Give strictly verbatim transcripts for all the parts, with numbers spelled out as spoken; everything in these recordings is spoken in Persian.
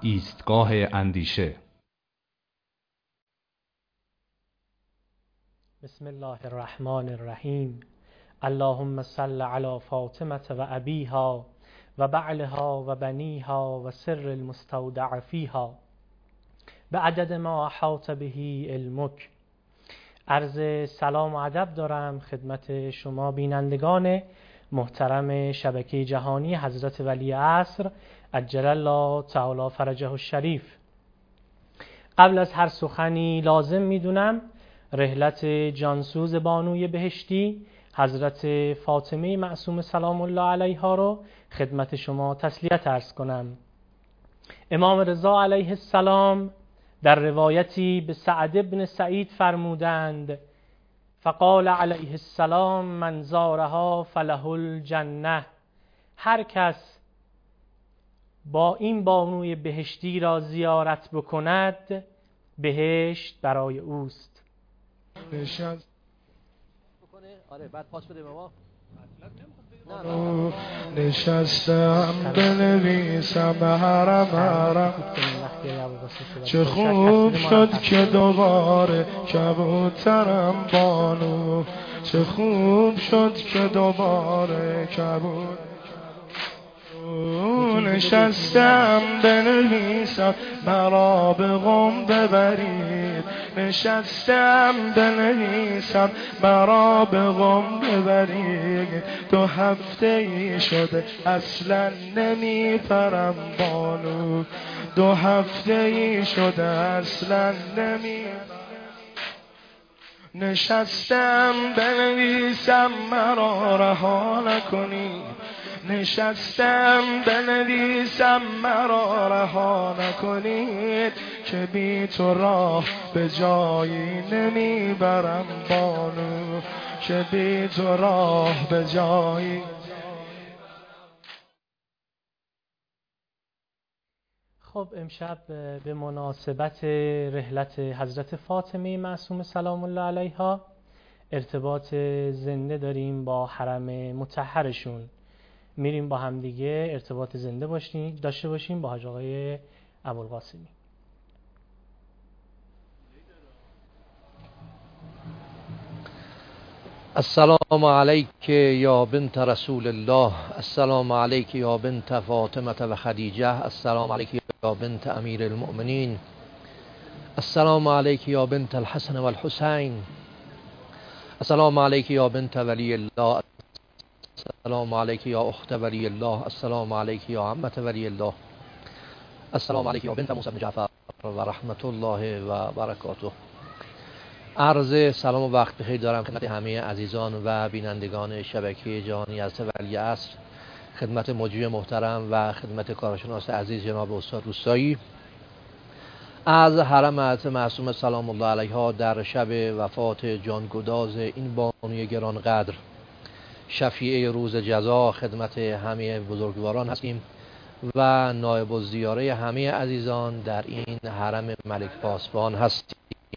ایستگاه اندیشه. بسم الله الرحمن الرحیم. اللهم صل علی فاطمه و ابیها و بعلها و بنیها و سر المستودع فیها بعدد ما احاط به علمک. عرض سلام و ادب دارم خدمت شما بینندگان محترم شبکه جهانی حضرت ولی عصر عجل الله تعالی فرجه الشریف. قبل از هر سخنی لازم میدونم رحلت جانسوز بانوی بهشتی حضرت فاطمه معصومه سلام الله علیها رو خدمت شما تسلیت عرض کنم. امام رضا علیه السلام در روایتی به سعد بن سعید فرمودند: فقال علیه السلام من زارها فله الجنه. هر کس با این بانوی بهشتی را زیارت بکند بهشت برای اوست. نشست آره بعد پاس بده به ما. نشستم بنویسم حرم حرم، چه خوب شد که دوباره کبوترم بانو، چه خوب شد که دوباره کبوترم. نشستم بنویسم مرا به قم ببرید، نشستم بنویسم مرا به قم ببرید. دو هفته ای شده اصلا نمیپرم بانو، دو هفته ای شده اصلا نمیپرم. نشستم بنویسم مرا رها نکنی، نشستم بنویسم مرا رها نکنید، که بی تو راه به جایی نمیبرم بانو، که بی تو راه به جایی. خب امشب به مناسبت رحلت حضرت فاطمه معصومه سلام الله علیها ارتباط زنده داریم با حرم مطهرشون. میریم با هم دیگه ارتباط زنده باشیم داشته باشیم با حاج آقای ابوالقاسمی. السلام علیک یا بنت رسول الله، السلام علیک یا بنت فاطمه و خدیجه، السلام علیک یا بنت امیر المؤمنین، السلام علیک یا بنت الحسن و الحسین، السلام علیک یا بنت ولی الله، السلام علیک یا اخت ولی الله، السلام علیک یا عمت ولی الله، السلام علیک یا بنت موسی بن جعفر و رحمت الله و برکاته. عرض سلام و وقت بخیر دارم خدمت همه عزیزان و بینندگان شبکه جهانی حضرت ولی عصر، خدمت مجری محترم و خدمت کارشناس عزیز جناب استاد روستایی. از حرم حضرت معصومه سلام الله علیها در شب وفات جانگداز این بانوی گرانقدر شفیع روز جزا خدمت همه بزرگواران هستیم و نایب الزیاره همه عزیزان در این حرم ملک پاسبان هستیم.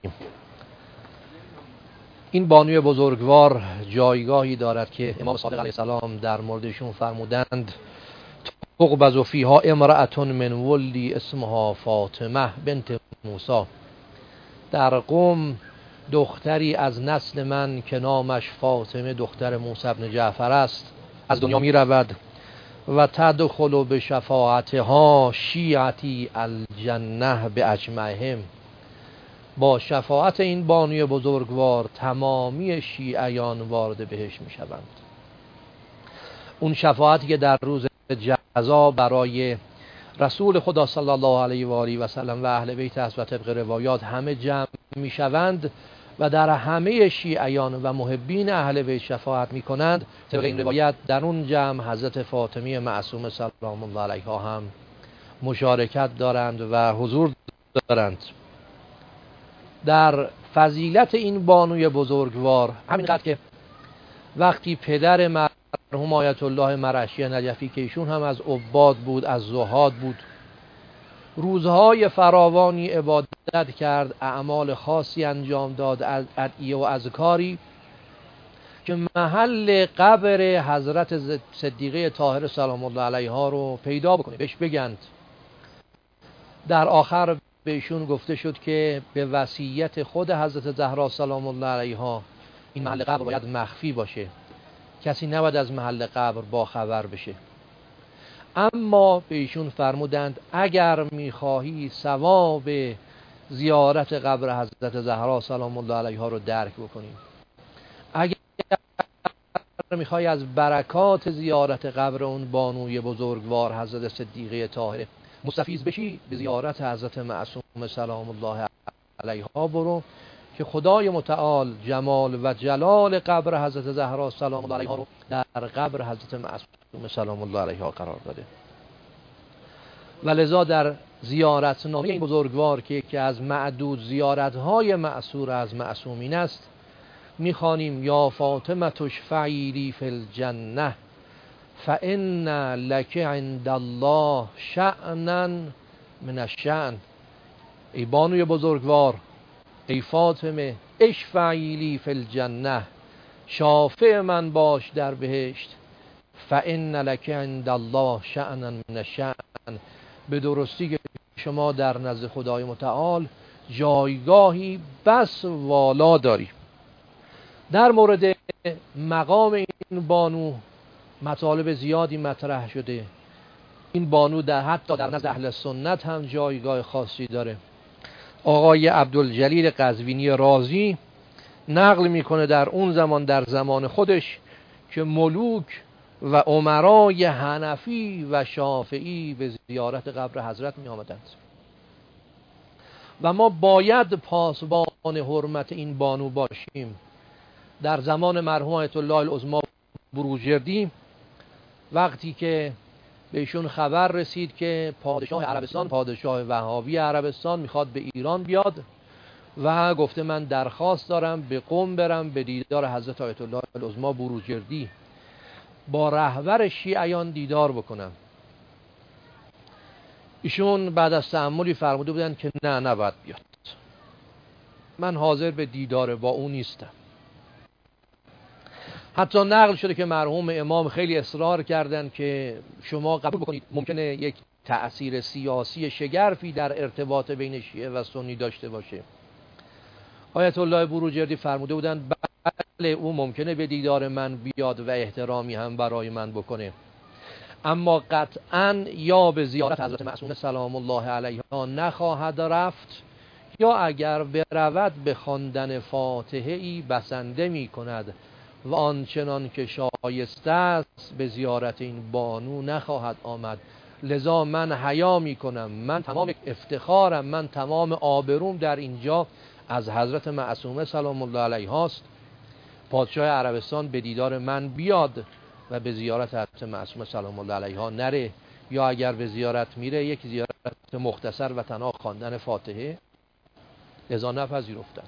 این بانوی بزرگوار جایگاهی دارد که امام صادق علیه السلام در موردشون فرمودند: تقبض فیها امرأة من ولدی اسمها فاطمه بنت موسی. در قم دختری از نسل من که نامش فاطمه دختر موسی بن جعفر است از دنیا می رود و تدخل به شفاعتها شیعتی الجنه به اجمعهم. با شفاعت این بانوی بزرگوار تمامی شیعیان وارد بهشت می شوند. اون شفاعتی که در روز جزا برای رسول خدا صلی الله علیه و آله و سلم و اهل بیت است و طبق روایات همه جمع می شوند و در همه شیعیان و محبین اهل بیت شفاعت می کنند. طبق این روایت در اون جمع حضرت فاطمه معصومه سلام الله علیها هم مشارکت دارند و حضور دارند. در فضیلت این بانوی بزرگوار همینقدر که وقتی پدر مرحوم آیت الله مرعشی نجفی که ایشون هم از عباد بود، از زهاد بود، روزهای فراوانی عبادت کرد، اعمال خاصی انجام داد، از ادعیه و اذکاری که محل قبر حضرت صدیقه طاهره سلام الله علیها رو پیدا بکنه، بهش بگند در آخر بهشون گفته شد که به وصیت خود حضرت زهرا سلام الله علیها این محل قبر باید مخفی باشه، کسی نباید از محل قبر با خبر بشه. اما به ایشون فرمودند اگر میخواهی ثواب زیارت قبر حضرت زهرا سلام الله علیها رو درک بکنیم، اگر میخوای از برکات زیارت قبر اون بانوی بزرگوار حضرت صدیقه طاهره مستفیض بشی، به زیارت حضرت معصوم سلام الله علیها برو که خدای متعال جمال و جلال قبر حضرت زهرا سلام الله علیها رو در قبر حضرت معصوم سلام الله علیها قرار داده. و لذا در زیارت نامه این بزرگوار که که از معدود زیارت‌های مأثور از معصومین است میخوانیم یا فاطمه اشفعی لی فی الجنه فان لک عند الله شأنا من الشأن. ای بانوی بزرگوار، ای فاطمه، اشفعی لی فی الجنه، شافع من باش در بهشت. فان لک عند الله شأنا من الشأن، به درستی که شما در نزد خدای متعال جایگاهی بس والا داری. در مورد مقام این بانو مطالب زیادی مطرح شده. این بانو در حتی در نزد اهل سنت هم جایگاه خاصی داره. آقای عبدالجلیل قزوینی رازی نقل میکنه در اون زمان، در زمان خودش، که ملوک و امرای حنفی و شافعی به زیارت قبر حضرت می آمدند و ما باید پاسبان حرمت این بانو باشیم. در زمان مرحوم آیت الله العظمی بروجردی وقتی که بهشون خبر رسید که پادشاه عربستان، پادشاه وهابی عربستان میخواد به ایران بیاد و گفته من درخواست دارم به قم برم به دیدار حضرت آیت الله العظمی بروجردی، با رهبر شیعیان دیدار بکنم. ایشون بعد از تأملی فرموده بودن که نه نباید بیاد، من حاضر به دیدار با اون نیستم. حتی نقل شده که مرحوم امام خیلی اصرار کردند که شما قبول بکنید، ممکنه یک تأثیر سیاسی شگرفی در ارتباط بین شیعه و سنی داشته باشه. آیت الله بروجردی فرموده بودند بله او ممکنه به دیدار من بیاد و احترامی هم برای من بکنه، اما قطعاً یا به زیارت حضرت معصومه سلام الله علیها نخواهد رفت، یا اگر برود به خواندن فاتحه ای بسنده می کند و آنچنان که شایسته است به زیارت این بانو نخواهد آمد. لذا من حیا می کنم، من تمام افتخارم، من تمام آبروم در اینجا از حضرت معصومه سلام الله علیها است، پادشاه عربستان به دیدار من بیاد و به زیارت حضرت معصومه سلام الله علیها نره، یا اگر به زیارت میره یک زیارت مختصر و تنها خواندن فاتحه. لذا نپذیرفتند.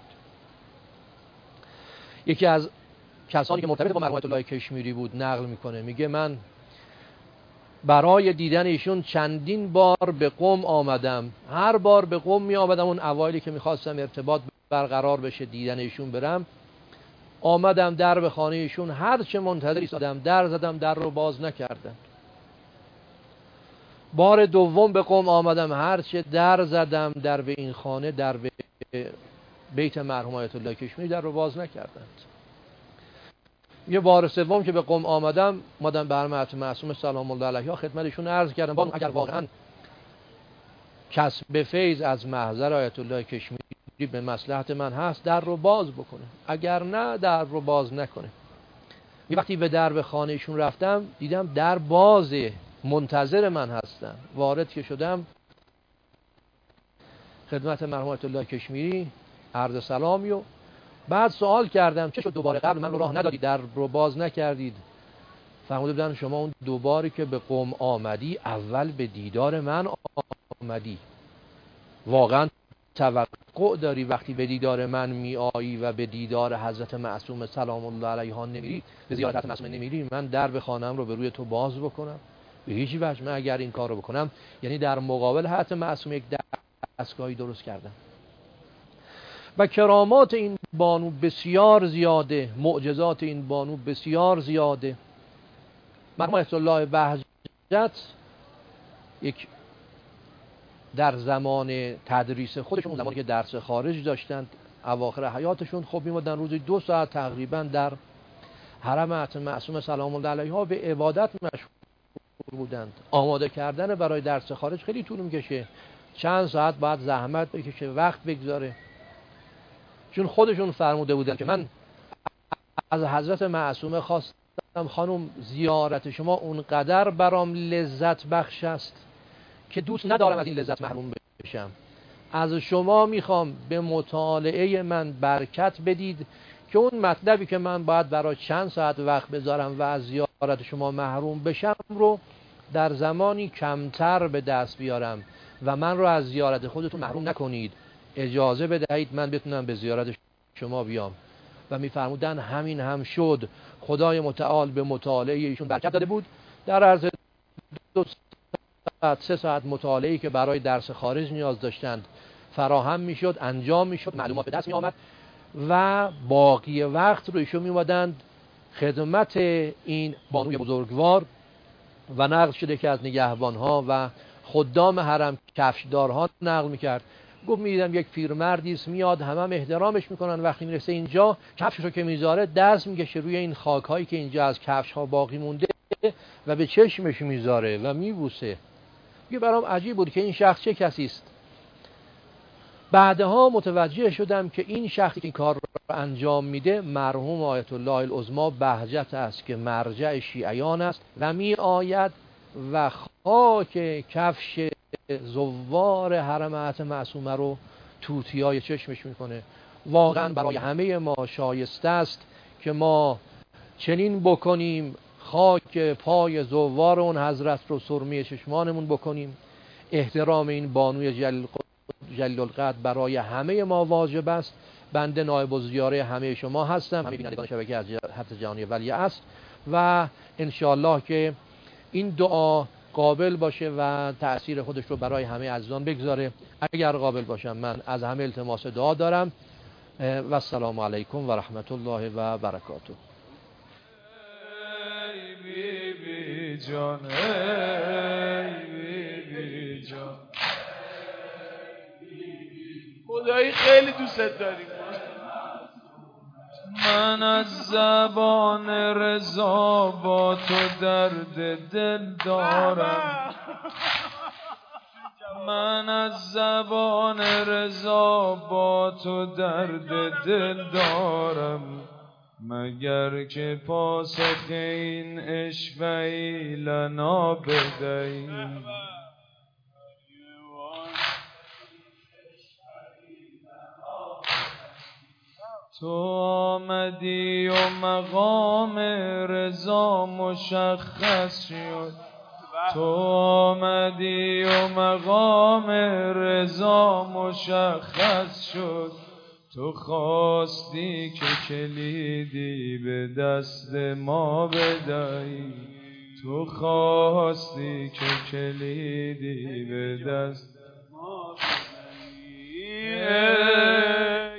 یکی از کسانی که مرتبط با مرحوم آیت الله کشمیری بود نقل میکنه، میگه من برای دیدن ایشون چندین بار به قم آمدم، هر بار به قم می آمدم اون اوایلی که میخواستم ارتباط برقرار بشه دیدن ایشون برم، آمدم در به خانه ایشون، هر چه منتظر ایستادم در زدم، در رو باز نکردن. بار دوم به قم آمدم، هر چه در زدم در به این خانه، در به بیت مرحوم آیت الله کشمیری، در رو باز نکردند. یه بار سوم که به قم آمدم، اومدم به حضرت معصومه سلام الله علیها خدمتشون عرض کردم بانو اگر واقعا کسب فیض از محضر آیت الله کشمیری به مصلحت من هست در رو باز بکنه، اگر نه در رو باز نکنه. یه وقتی به در به خانهشون رفتم دیدم در بازه، منتظر من هستن. وارد که شدم خدمت مرحوم آیت الله کشمیری عرض سلامی و بعد سوال کردم چه شد دوباره قبل من رو راه ندادید، در رو باز نکردید؟ فرموده بودن شما اون دوباری که به قم آمدی اول به دیدار من آمدی، واقعا توقع داری وقتی به دیدار من می آیی و به دیدار حضرت معصومه سلام الله علیها نمیری، به زیارت حضرت معصومه نمیری، من در به خانم رو به روی تو باز بکنم؟ به هیچ وجه. من اگر این کار رو بکنم یعنی در مقابل حضرت معصومه یک دستگاهی درست کردم. و کرامات این بانو بسیار زیاده، معجزات این بانو بسیار زیاده. مرحوم آیت الله بهجت یک در زمان تدریس خودشون، زمانی که درس خارج داشتند اواخر حیاتشون، خب میمدن روزی دو ساعت تقریبا در حرم اعظم معصومه سلام الله علیها به عبادت مشغول بودند. آماده کردن برای درس خارج خیلی طول میکشه، چند ساعت بعد زحمت بکشه، وقت بگذاره. چون خودشون فرموده بودن که من از حضرت معصومه خواستم خانم زیارت شما اونقدر برام لذت بخش است که دوست ندارم از این لذت محروم بشم. از شما میخوام به مطالعه من برکت بدید که اون مطلبی که من باید برای چند ساعت وقت بذارم و از زیارت شما محروم بشم رو در زمانی کمتر به دست بیارم و من رو از زیارت خودتون محروم نکنید، اجازه بدهید من بتونم به زیارت شما بیام. و میفرمودن همین هم شد. خدای متعال به مطالعه ایشون برکت داده بود. در عرض دو ساعت سه ساعت مطالعه‌ای که برای درس خارج نیاز داشتند فراهم میشد، انجام میشد، معلومات به دست می آمد و باقی وقت رو ایشون میومدند خدمت این بانوی بزرگوار. و نقل شده که از نگهبانها و خدام حرم کفشدارها نقل میکرد، گفت میدیدم یک پیرمردی است میاد، همه هم احترامش میکنن، وقتی میرسه اینجا کفششو که میذاره دست میکشه روی این خاکهایی که اینجا از کفش ها باقی مونده و به چشمش میذاره و میبوسه. یه برام عجیب بود که این شخص چه کسی است. بعدها متوجه شدم که این شخصی که این کار رو انجام میده مرحوم آیت الله العظمی بهجت است که مرجع شیعیان است و می آید و خاک کفش زوار حرم اعظم معصومه رو توتیای چشمش میکنه. واقعا برای همه ما شایسته است که ما چنین بکنیم، خاک پای زوار اون حضرت رو سرمه چشمانمون بکنیم. احترام این بانوی جلیل جلیل القدر برای همه ما واجب است. بنده نایب الزیاره همه شما هستم، همه بینندگان شبکه از حضرت جهانی ولیعصر، و انشاءالله که این دعا قابل باشه و تأثیر خودش رو برای همه عزیزان بگذاره. اگر قابل باشم من از همه التماس دعا دارم و السلام علیکم و رحمت الله و برکاته. ای بی بی جان، ای بی بی جان، خدایی خیلی دوست داریم. من از زبان رضا با تو درد دل دارم، من از زبان رضا با تو درد دل دارم، مگر که پاسخ این عشوه‌ای لنا بدهی. تو آمدی و مقام رضا مشخص شد، تو آمدی و مقام رضا مشخص شد، تو خواستی که کلیدی به دست ما بدهی، تو خواستی که کلیدی به دست ما بدهی.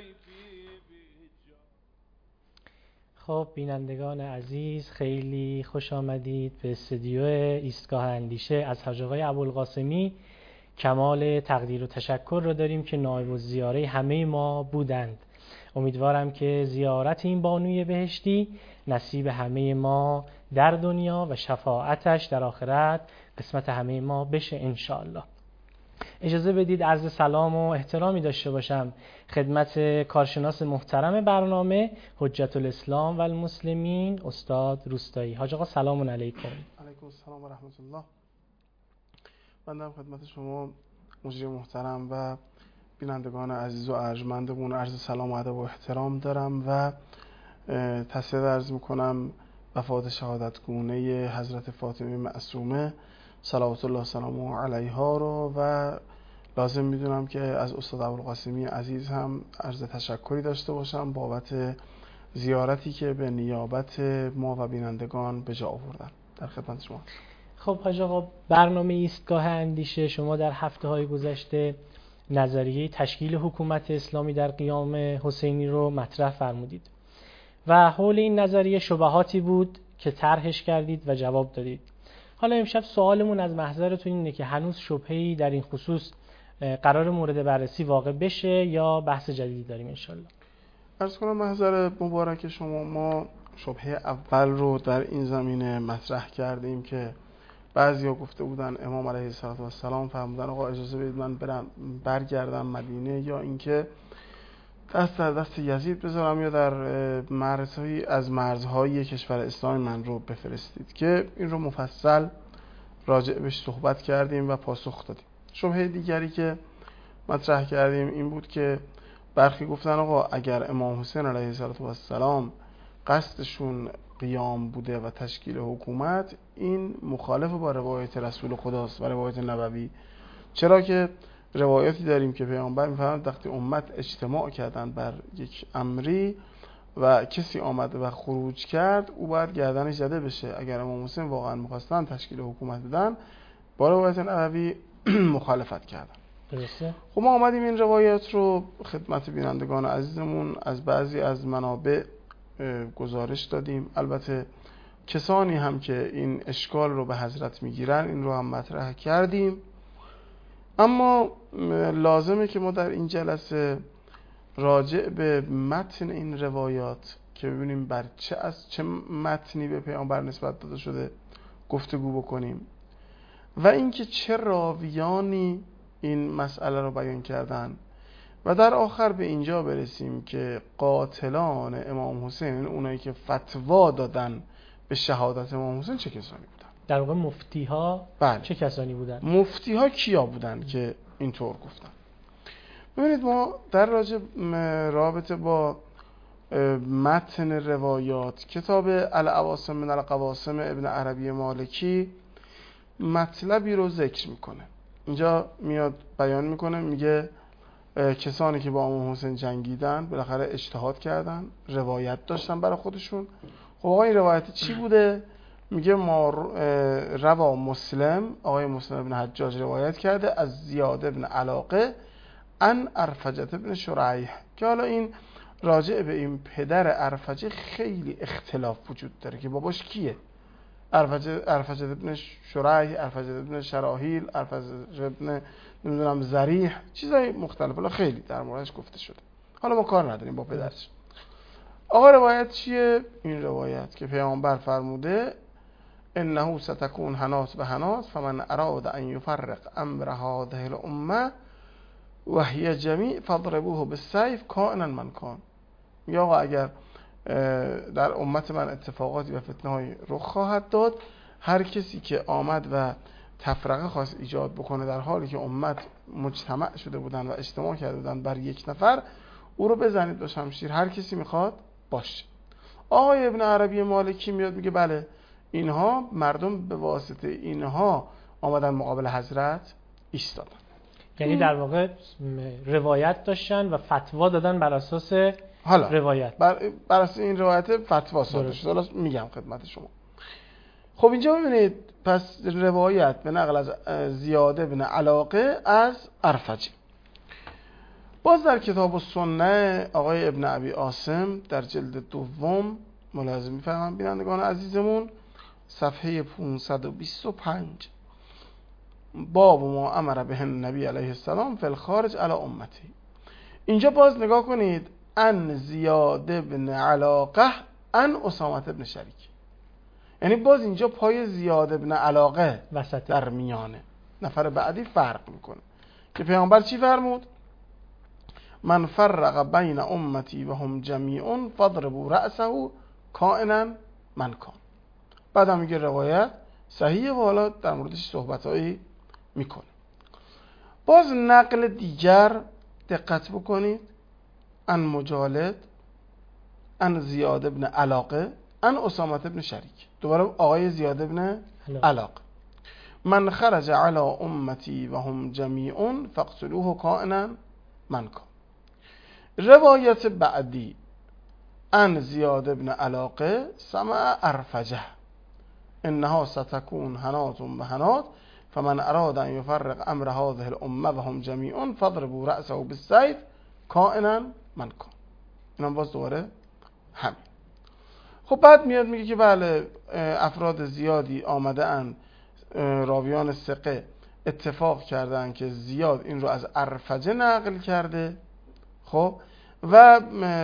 خب بینندگان عزیز، خیلی خوش آمدید به استودیو ایستگاه اندیشه. از حاج آقای ابوالقاسمی کمال تقدیر و تشکر رو داریم که نایب الزیاره همه ما بودند. امیدوارم که زیارت این بانوی بهشتی نصیب همه ما در دنیا و شفاعتش در آخرت قسمت همه ما بشه انشاءالله. اجازه بدید عرض سلام و احترامی داشته باشم خدمت کارشناس محترم برنامه حجت الاسلام و المسلمین استاد روستایی. حاج آقا سلام علیکم. علیکم السلام و رحمت الله. بنده خدمت شما مجری محترم و بینندگان عزیز و ارجمندمون عرض سلام و ادب و احترام دارم و تسلیت عرض میکنم وفات شهادتگونه حضرت فاطمه معصومه صلوات الله سلامه علیها رو و لازم میدونم که از استاد ابوالقاسمی عزیز هم عرض تشکری داشته باشم بابت زیارتی که به نیابت ما و بینندگان به جا آوردن. در خدمت شما. خب حاج آقا، برنامه ایستگاه اندیشه شما در هفته های گذشته نظریه تشکیل حکومت اسلامی در قیام حسینی رو مطرح فرمودید و حول این نظریه شبهاتی بود که طرحش کردید و جواب دادید. حالا امشب سوالمون از محضرتون اینه که هنوز شبهه‌ای در این خصوص قرار مورد بررسی واقع بشه یا بحث جدیدی داریم انشالله؟ عرض کنم محضر مبارک شما، ما شبهه اول رو در این زمینه مطرح کردیم که بعضیا گفته بودن امام علیه السلام فرمودن آقا اجازه بدید من برم برگردم مدینه، یا اینکه دست در دست یزید بذارم، یا در مرزهایی از مرزهای کشور اسلامی من رو بفرستید، که این رو مفصل راجع بهش صحبت کردیم و پاسخ دادیم. شبهه دیگری که مطرح کردیم این بود که برخی گفتن آقا اگر امام حسین علیه السلام قصدشون قیام بوده و تشکیل حکومت، این مخالف با روایت رسول خداست و روایت نبوی، چرا که روایتی داریم که پیامبر میفرماید وقتی امت اجتماع کردن بر یک امری و کسی آمد و خروج کرد، او باید گردنش زده بشه. اگر امام حسین واقعا می‌خواستن تشکیل حکومت بدن، با روایت نبوی مخالفت کردن. درسته؟ خب ما آمدیم این روایت رو خدمت بینندگان عزیزمون از بعضی از منابع گزارش دادیم. البته کسانی هم که این اشکال رو به حضرت میگیرن این رو هم مطرح کردیم، اما لازمه که ما در این جلسه راجع به متن این روایات که ببینیم بر چه از چه متنی به پیامبر نسبت داده شده گفتگو بکنیم و اینکه چه راویانی این مسئله رو بیان کردن و در آخر به اینجا برسیم که قاتلان امام حسین، اونایی که فتوا دادن به شهادت امام حسین، چه کسانی بودن؟ در واقع مفتی ها بله. چه کسانی بودن؟ مفتی ها کیا بودن که اینطور گفتن؟ ببینید ما در راجع رابطه با متن روایات کتاب العواصم من القواسم ابن عربی مالکی مطلبی رو ذکر میکنه. اینجا میاد بیان میکنه، میگه کسانی که با امام حسین جنگیدن بالاخره اجتهاد کردن، روایت داشتن برای خودشون. خب آقا این روایت چی بوده؟ میگه ما روا مسلم، آقای مسلم ابن حجاج روایت کرده از زیاد ابن علاقه ان ارفجت ابن شریح، که حالا این راجع به این پدر ارفجه خیلی اختلاف وجود داره که باباش کیه. ارفجت ابن شریح، ارفجت ابن شراحیل، ارفجت ابن نمیدونم زریح، چیزای مختلف، حالا خیلی در موردش گفته شده، حالا ما کار نداریم با پدرش. آقا روایت چیه؟ این روایت که پیامبر فرموده انه ستکون حنات به حنات فمن اراد ان یفرق امر هذه الامه و هی جمیع فضربوه بالسیف کائنا من کان. میگه آقا اگر در امت من اتفاقاتی و فتنه های رخ خواهد داد، هر کسی که آمد و تفرقه خواست ایجاد بکنه در حالی که امت مجتمع شده بودن و اجتماع کرده بودن بر یک نفر، او رو بزنید با شمشیر، هر کسی میخواد باشه. آقای ابن عربی مالکی میاد میگه بله اینها مردم به واسطه اینها آمدن مقابل حضرت ایستادن، یعنی در واقع روایت داشتن و فتوا دادن بر اساس حالا روایت، بر, بر اساس این روایت فتوا صادر شد. حالا میگم خدمت شما. خب اینجا ببینید، پس روایت به نقل از زیاد بن علاقه از ارفجه. باز در کتاب السنه آقای ابن ابی عاصم در جلد دوم ملاحظه می‌فرمایند بینندگان عزیزمون صفحه پانصد و بیست و پنج، باب ما امر به نبی علیه السلام فی الخارج علی امتی. اینجا باز نگاه کنید، ان زیاد بن علاقه ان اسامه بن شریک، یعنی باز اینجا پای زیاد بن علاقه وسط در میانه. نفر بعدی فرق میکنه که پیامبر چی فرمود؟ من فرق بین امتی و هم جمیعون فضربوا رأسه کائنا من کان. بعد هم میگه روایت صحیحه و حالا در موردش صحبتایی میکنه. باز نقل دیگر دقت بکنید، ان مجالد ان زیاد بن علاقه ان اسامه بن شریک، دوباره آقای زیاد بن علاقه، من خرج علی امتی و هم جمیعون فاقتلوه کائنا من کان. روایت بعدی ان زیاد بن علاقه سمع ارفجه انها ستكون حنات و حنات فمن اراد ان یفرق امر هذه الامه و هم جمیعون فضربوا رأسه بالسیف کائنا من کان. اینم باز دوباره همین. خب بعد میاد میگه که بله افراد زیادی آمده اند راویان ثقه اتفاق کردن که زیاد این رو از عرفجه نقل کرده. خب و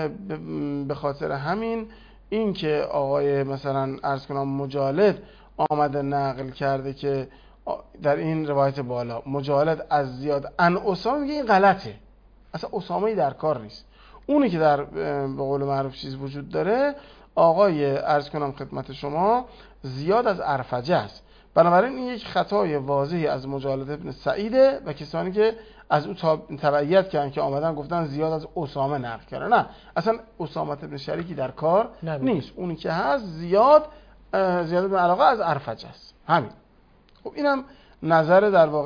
به خاطر همین این که آقای مثلا عرض کنم مجالد آمده نقل کرده که در این روایت بالا مجالد از زیاد ان اسامه، میگه این غلطه، اصلا اسامه در کار نیست. اونی که در به قول معروف چیز وجود داره آقای عرض کنم خدمت شما زیاد از عرفجه است. بنابراین این یک خطای واضحی از مجالد ابن سعیده و کسانی که از او تبعیت کردن که آمدن گفتن زیاد از اسامه نقل کرده. نه، اصلا اسامه ابن شریکی در کار نبید. نیست. اونی که هست زیاد زیاد ابن علاقه از عرفجه است. همین. خب اینم نظر در واقع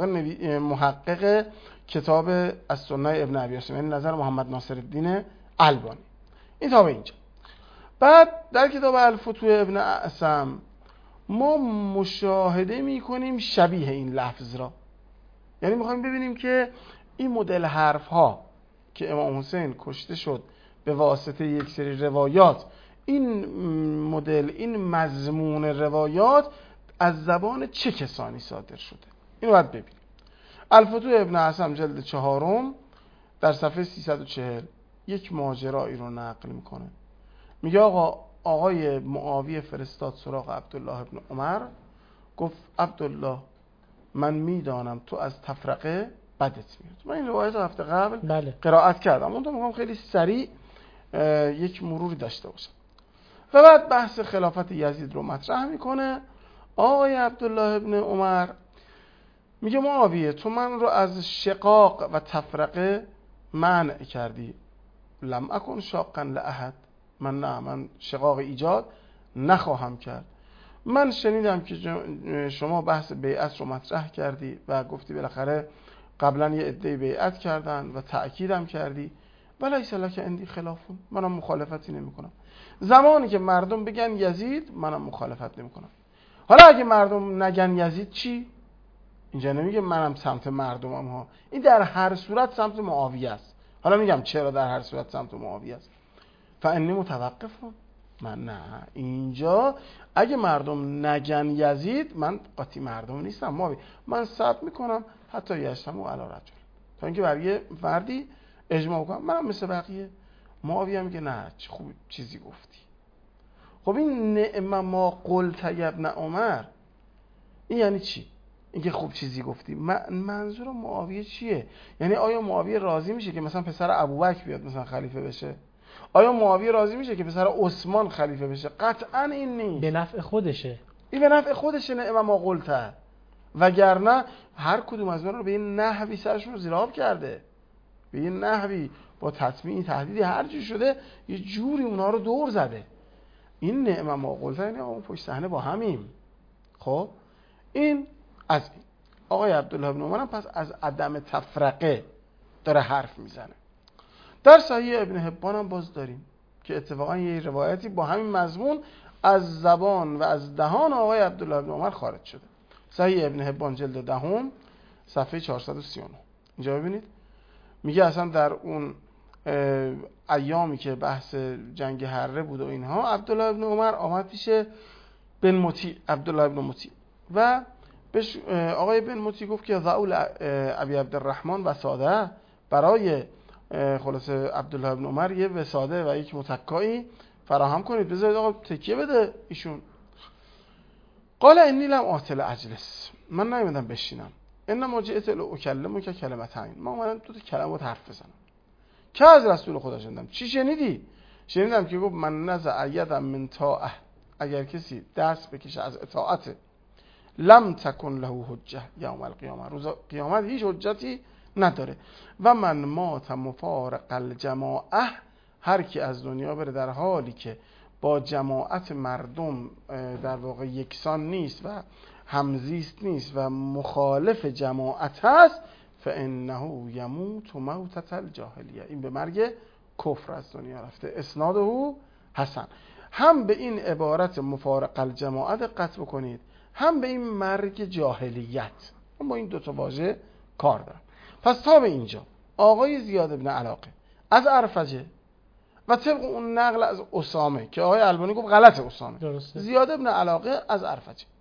محقق کتاب السنه ابن ابی عاصم، یعنی نظر محمد ناصرالدین البانی. این تا به اینجا. بعد در کتاب الفتوح ابن اعصم ما مشاهده میکنیم شبیه این لفظ را، یعنی میخوایم ببینیم که این مدل حرف ها که امام حسین کشته شد به واسطه یک سری روایات، این مدل این مضمون روایات از زبان چه کسانی صادر شده، اینو باید ببینیم. الفتوح ابن اعصم جلد چهارم در صفحه سیصد و چهل یک ماجرایی رو نقل میکنه. میگه آقا آقای معاویه فرستاد سراغ عبدالله ابن عمر، گفت عبدالله من میدانم تو از تفرقه بدت میاد. من این روایت هفته قبل بله. قرائت کردم، اون تو میخوام خیلی سریع یک مروری داشته باشم. و بعد بحث خلافت یزید رو مطرح میکنه. آقای عبدالله ابن عمر میگه معاویه تو من رو از شقاق و تفرقه منع کردی. لم اکن شاقا لاحد، من نه، من شقاق ایجاد نخواهم کرد. من شنیدم که شما بحث بیعت رو مطرح کردی و گفتی بالاخره قبلا یه عده بیعت کردن و تأکیدم کردی، ولیس لک عندی خلافون، منم مخالفتی نمی کنم. زمانی که مردم بگن یزید منم مخالفت نمی کنم. حالا اگه مردم نگن یزید چی؟ اینجا نمیگه منم سمت مردمم ها، این در هر صورت سمت معاویه است. حالا میگم چرا در هر صورت سمت معاویه است. فانی متوقفم، من نه، اینجا اگه مردم نگن یزید من قاطی مردم نیستم، معاویه من ثبت میکنم حتی یشتم و علی رجل، تا اینکه برای یه فردی اجماع کنم منم مثل بقیه. معاویه میگه نه چه خوب چیزی گفتی. خب این نعم ما قلت ابن عمر این یعنی چی؟ اینکه خوب چیزی گفتی. منظور معاویه چیه؟ یعنی آیا معاویه راضی میشه که مثلا پسر ابوبکر بیاد مثلا خلیفه بشه؟ آیا معاویه راضی میشه که پسر عثمان خلیفه بشه؟ قطعا این نیست. به نفع خودشه. این به نفع خودشه. نعم ما قلت، وگرنه هر کدوم از اونها رو به این نحوی سرشون رو زیراب کرده، به این نحوی با تطمیع تهدیدی هر جور شده یه جوری اونها رو دور زده. این نعم ما قلت یعنی اون پشت صحنه با همیم. خب این از این آقای عبدالله بن عمر پس از عدم تفرقه داره حرف میزنه. در صحیح ابن حبان هم باز داریم که اتفاقا یه روایتی با همین مضمون از زبان و از دهان آقای عبدالله بن عمر خارج شده. صحیح ابن حبان جلد دهم صفحه چهارصد و سی و نه. اینجا ببینید میگه اصلا در اون ایامی که بحث جنگ حره بود و اینها، عبدالله بن عمر آمد پیش بن مطیع، عبدالله بن مطیع، و بهش آقای بن مطیع گفت که ذاول ابی عبدالرحمن وساده، برای خلاصه عبدالله بن عمر یه وساده و یک متکایی فراهم کنید، بذارید آقا تکیه بده ایشون. قال انی لم آتل اجلس، من نمیدم بشینم، انما جئت لاکلمک کلمتین، ما اومدم دو تا کلمات حرف بزنم. که از رسول خدا شنیدم. چی شنیدی؟ شنیدم که گفت من نزع یدم من طاعه، اگر کسی دست بکشه از اطاعت، لم تکن له حجه یوم القیامه، روز قیامت هیچ حجتی نداره. و من مات مفارق الجماعه، هر کی از دنیا بره در حالی که با جماعت مردم در واقع یکسان نیست و همزیست نیست و مخالف جماعت هست، فانه یموت موتة الجاهلیه، این به مرگ کفر از دنیا رفته. اسناده حسن. هم به این عبارت مفارق الجماعت قطع بکنید، هم به این مرگ جاهلیت، هم با این دوتا واژه کار دارم. پس تا به اینجا آقای زیاد بن علاقه از عرفجه و طبق اون نقل از اسامه که آقای البانی گفت غلط اسامه، درسته. زیاد بن علاقه از عرفجه.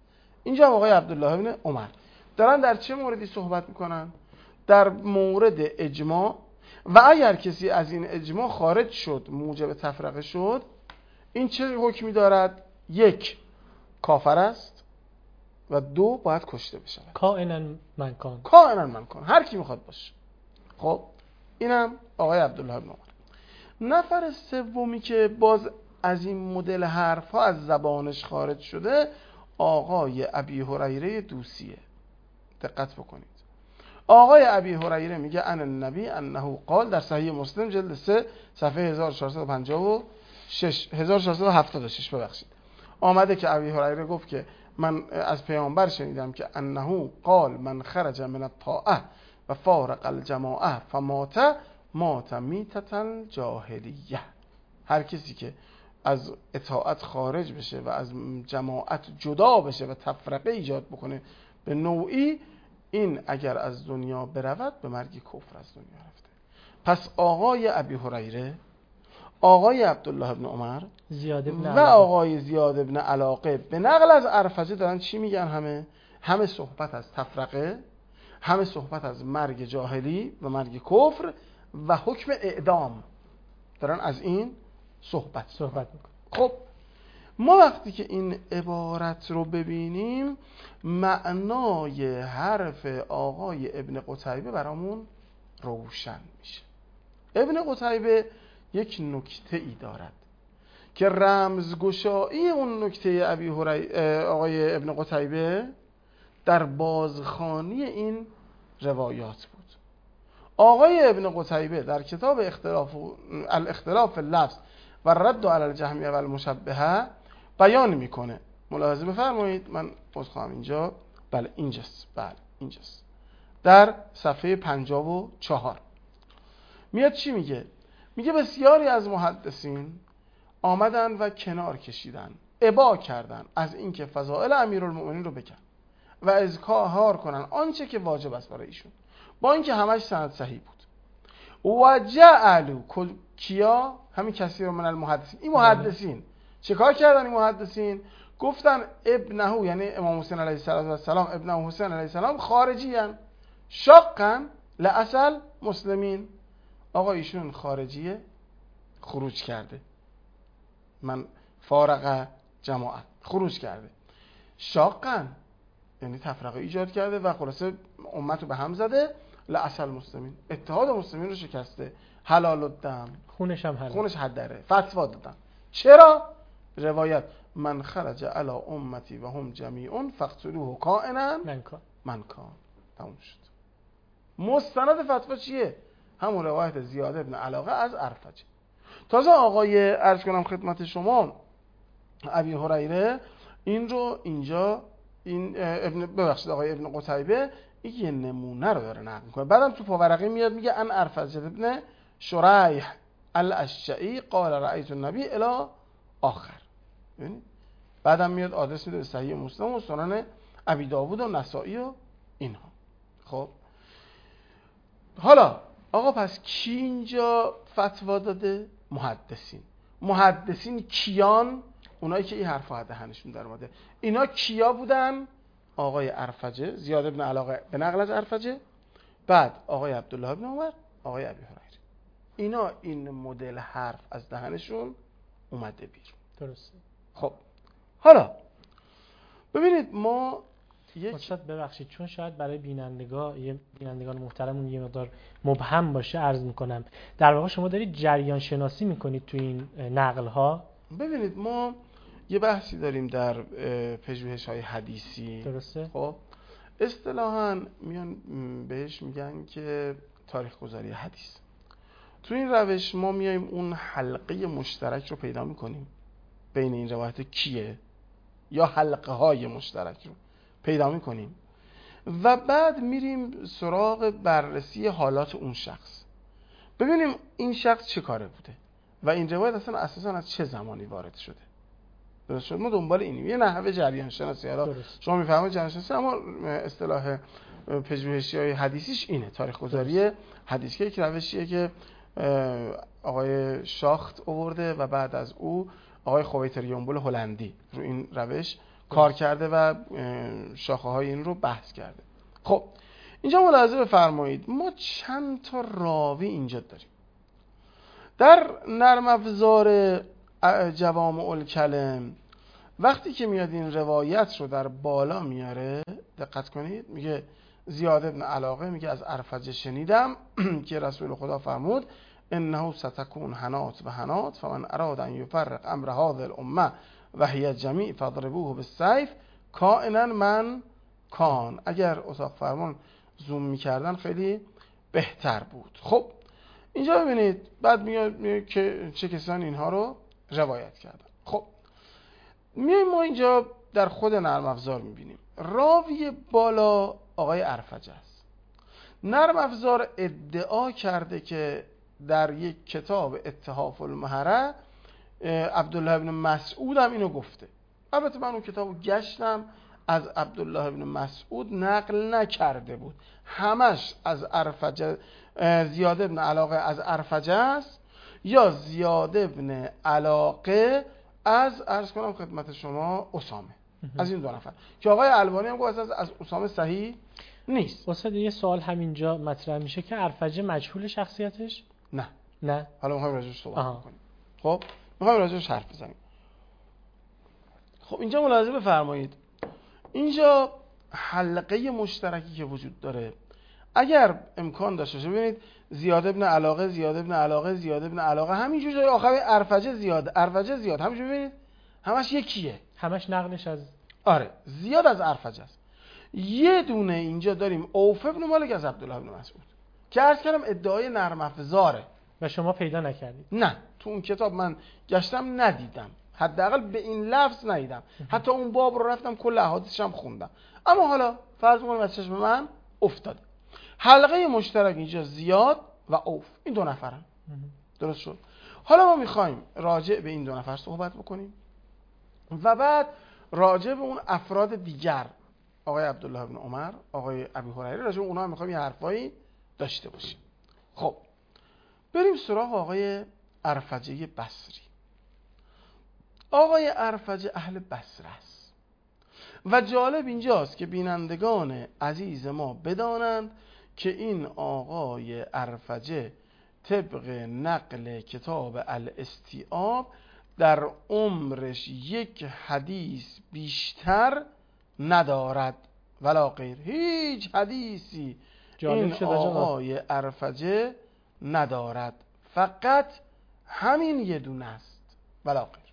اینجا آقای عبدالله ابن عمر دارن در چه موردی صحبت میکنن؟ در مورد اجماع و اگر کسی از این اجماع خارج شد، موجب تفرقه شد، این چه حکمی دارد؟ یک، کافر است و دو، باید کشته بشه. کائنا من کان، کائنا من کان، هر کی میخواد باشه. خب اینم آقای عبدالله ابن عمر. نفر سومی که باز از این مدل حرف ها از زبانش خارج شده آقای ابی هریره دوسیه. دقت بکنید. آقای ابی هریره میگه ان النبی انه قال، در صحیح مسلم جلد سه صفحه هزار و چهارصد و پنجاه و شش هزار و چهارصد و هفتاد و شش ببخشید، آمده که ابی هریره گفت که من از پیامبر شنیدم که انه قال من خرج من الطاعه و فارق الجماعه فمات مات میتة الجاهلیه. هر کسی که از اطاعت خارج بشه و از جماعت جدا بشه و تفرقه ایجاد بکنه به نوعی، این اگر از دنیا برود به مرگ کفر از دنیا رفته. پس آقای ابی هریره، آقای عبدالله ابن عمر زیاد ابن و آقای زیاد ابن علاقه به نقل از عرفجه دارن چی میگن؟ همه همه صحبت از تفرقه، همه صحبت از مرگ جاهلی و مرگ کفر و حکم اعدام دارن از این صحبت صحبت میکنن. خب ما وقتی که این عبارت رو ببینیم معنای حرف آقای ابن قتیبه برامون روشن میشه. ابن قتیبه یک نکته ای دارد که رمزگشایی اون نکته ابی هریره آقای ابن قتیبه در بازخوانی این روایات بود. آقای ابن قتیبه در کتاب اختلاف الاختلاف اللفظ و رد علی الجهمیه و المشبهه بیان میکنه. ملاحظه بفرمایید، من باز خواهم اینجا، بله اینجاست، بله اینجاست، در صفحه پنجاه و چهار میاد چی میگه؟ میگه بسیاری از محدثین آمدن و کنار کشیدن، ابا کردن از اینکه فضائل امیرالمؤمنین رو بگن و اظهار کنن آنچه که واجب است برای ایشون، با اینکه همش سند صحیح بود. و جعلوا کیا؟ همین کثیر من المحدثین. این محدثین چه کار کردن؟ این محدثین گفتن ابنه، یعنی امام حسین علیه السلام، ابن حسین علیه السلام خارجی ان شاقا لاصل مسلمین. آقا ایشون خارجیه، خروج کرده، من فارق جماعت، خروج کرده، شاقا یعنی تفرقه ایجاد کرده و خلاصه امت رو به هم زده، لاصل مسلمین، اتحاد مسلمین رو شکسته، حلال الدم، خونش هم حلال، خونش حدره، فتوا دادن. چرا؟ روایت من خرج علی امتی و هم جمیعون فقتلوه کائنا من کان من کان. تموم شد. مستند فتوا چیه؟ همون روایت زیاد ابن علاقه از عرفجه. تازه آقای عرض کنم خدمت شما ابی هریره این رو اینجا این ابن ببخشید آقای ابن قتیبه این یه نمونه رو داره نقل میکنه. بعدم تو پاورقی میاد میگه ان عرفجه ابن شریح الاشجعی قال رأیت النبی الی آخر. ببینید بعدم میاد آدرس میده به صحیح مسلم و سنن ابی داوود و نسائی و اینها. خب حالا آقا پس کی اینجا فتوا داده؟ محدثین. محدثین کیان؟ اونایی که این حرفا دهنشون در اومده. اینا کیا بودن؟ آقای عرفجه، زیاد ابن علاقه به نقل از عرفجه، بعد آقای عبدالله ابن عمر، آقای ابی هریره. اینا این مدل حرف از دهنشون اومده بیرون. درسته. خب حالا ببینید ما یک استاد ببخشید چون شاید برای بینندگان یه بینندگان محترمون یه مقدار مبهم باشه عرض میکنم. در واقع شما دارید جریان شناسی میکنید تو این نقل ها. ببینید ما یه بحثی داریم در پژوهش های حدیثی. درسته. خب اصطلاحاً میان بهش میگن که تاریخ گذاری حدیث. تو این روش ما میایم اون حلقه مشترک رو پیدا میکنیم بین این روایت کیه، یا حلقه های مشترک رو پیدا میکنیم و بعد میریم سراغ بررسی حالات اون شخص، ببینیم این شخص چه کاره بوده و این روایت اصلا اساسا از چه زمانی وارد شده. درست شد؟ ما دنبال اینیم. یه نحوه جریان شناسی. حالا شما میفهمید جریان شناسی، اما اصطلاح پژوهشی های حدیثیش اینه، تاریخ گذاری حدیث، که یک روشیه که آقای شاخت آورده و بعد از او آقای خویتر یونبول هلندی رو این روش کار کرده و شاخه های این رو بحث کرده. خب اینجا ملاحظه بفرمایید ما چند تا راوی اینجا داریم. در نرم افزار جوامع الکلم وقتی که میاد این روایت رو در بالا میاره، دقت کنید، میگه زیاد ابن علاقه میگه از ارفجه شنیدم که رسول خدا فرمود انه ستکون حنات و حنات فمن اراد ان یفرق امر هذه الامه و هی جمیع فضربوه بالسیف کائنا من کان. اگر اتاق فرمان زوم میکردن خیلی بهتر بود. خب اینجا ببینید بعد میگه که چه کسانی اینها رو روایت کردن. خب میایم ما اینجا در خود نرم افزار میبینیم راوی بالا آقای ارفجه است. نرم افزار ادعا کرده که در یک کتاب اتحاف المهره عبدالله ابن مسعود هم اینو گفته. البته من اون کتابو گشتم، از عبدالله ابن مسعود نقل نکرده بود، همش از ارفجه، زیاد ابن علاقه از ارفجه است یا زیاد ابن علاقه از عرض کنم خدمت شما اسامه، از این دو نفر که آقای البانی هم گفت از از اسامه صحیح نیست. استاد یه سوال همینجا مطرح میشه که ارفجه مجهول شخصیتش؟ نه نه حالا میخوایم راجعش صحبت کنیم. خب میخوایم راجعش حرف بزنیم. خب اینجا ملاحظه بفرمایید اینجا حلقه مشترکی که وجود داره اگر امکان داشته باشه ببینید زیاد ابن علاقه زیاد ابن علاقه زیاد ابن علاقه همینجور جای آخر ارفجه زیاد ارفجه زیاد همینجور ببینید همش یکیه، همش نقلش از آره زیاد از ارفجه است. یه دونه اینجا داریم اوف ابن مالک از عبدالله ابن مسعود که عرض کردم ادعای نرم افزاره و شما پیدا نکردید. نه تو اون کتاب من گشتم ندیدم، حداقل به این لفظ ندیدم، حتی اون باب رو رفتم کل احادیثش هم خوندم، اما حالا فرض کنم از چشم من افتاد. حلقه مشترک اینجا زیاد و اوف، این دو نفرن. درست شد. حالا ما میخوایم راجع به این دو نفر صحبت بکنیم و بعد راجع به اون افراد دیگر آقای عبدالله ابن عمر، آقای ابی هریره، راجع به اونها هم میخوایم یه حرفایی داشته باشیم. خب بریم سراغ آقای ارفجه بصری. آقای ارفجه اهل بصره است و جالب اینجاست که بینندگان عزیز ما بدانند که این آقای ارفجه طبق نقل کتاب الاستیعاب در عمرش یک حدیث بیشتر ندارد ولا غیر، هیچ حدیثی این آقای ارفجه ندارد، فقط همین یه دونه است ولا غیر.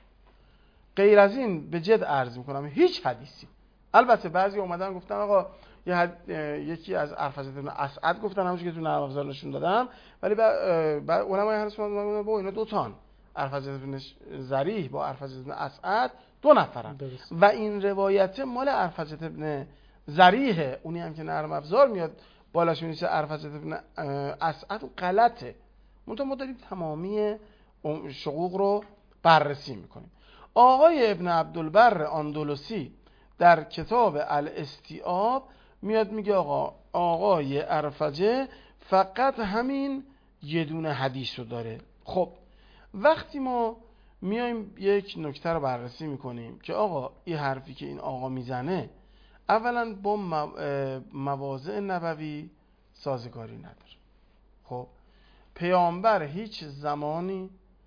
غیر از این به جد عرض میکنم هیچ حدیثی. البته بعضی اومدن گفتن آقا یه حد... یکی از ارفجه ابن اسعد گفتن همونش که تو نرم افزار نشون دادم، ولی بعد علمای اهل سنت میگن با اینا دو تان، ارفجه ابن زریح با ارفجه ابن اسعد دو نفرن درست. و این روایت مال ارفجه ابن زریحه، اونی هم که نرم افزار میاد بالاش میشه ارفجه ابن اسعد غلطه. منتها ما داریم تمامی شقوق رو بررسی میکنیم. آقای ابن عبدالبر اندلسی در کتاب الاستیعاب میاد میگه آقا آقای ارفجه فقط همین یه دونه حدیث رو داره. خب وقتی ما میایم یک نکته رو بررسی میکنیم که آقا این حرفی که این آقا میزنه اولا با مواضع نبوی سازگاری نداره. خب پیامبر هیچ زمانی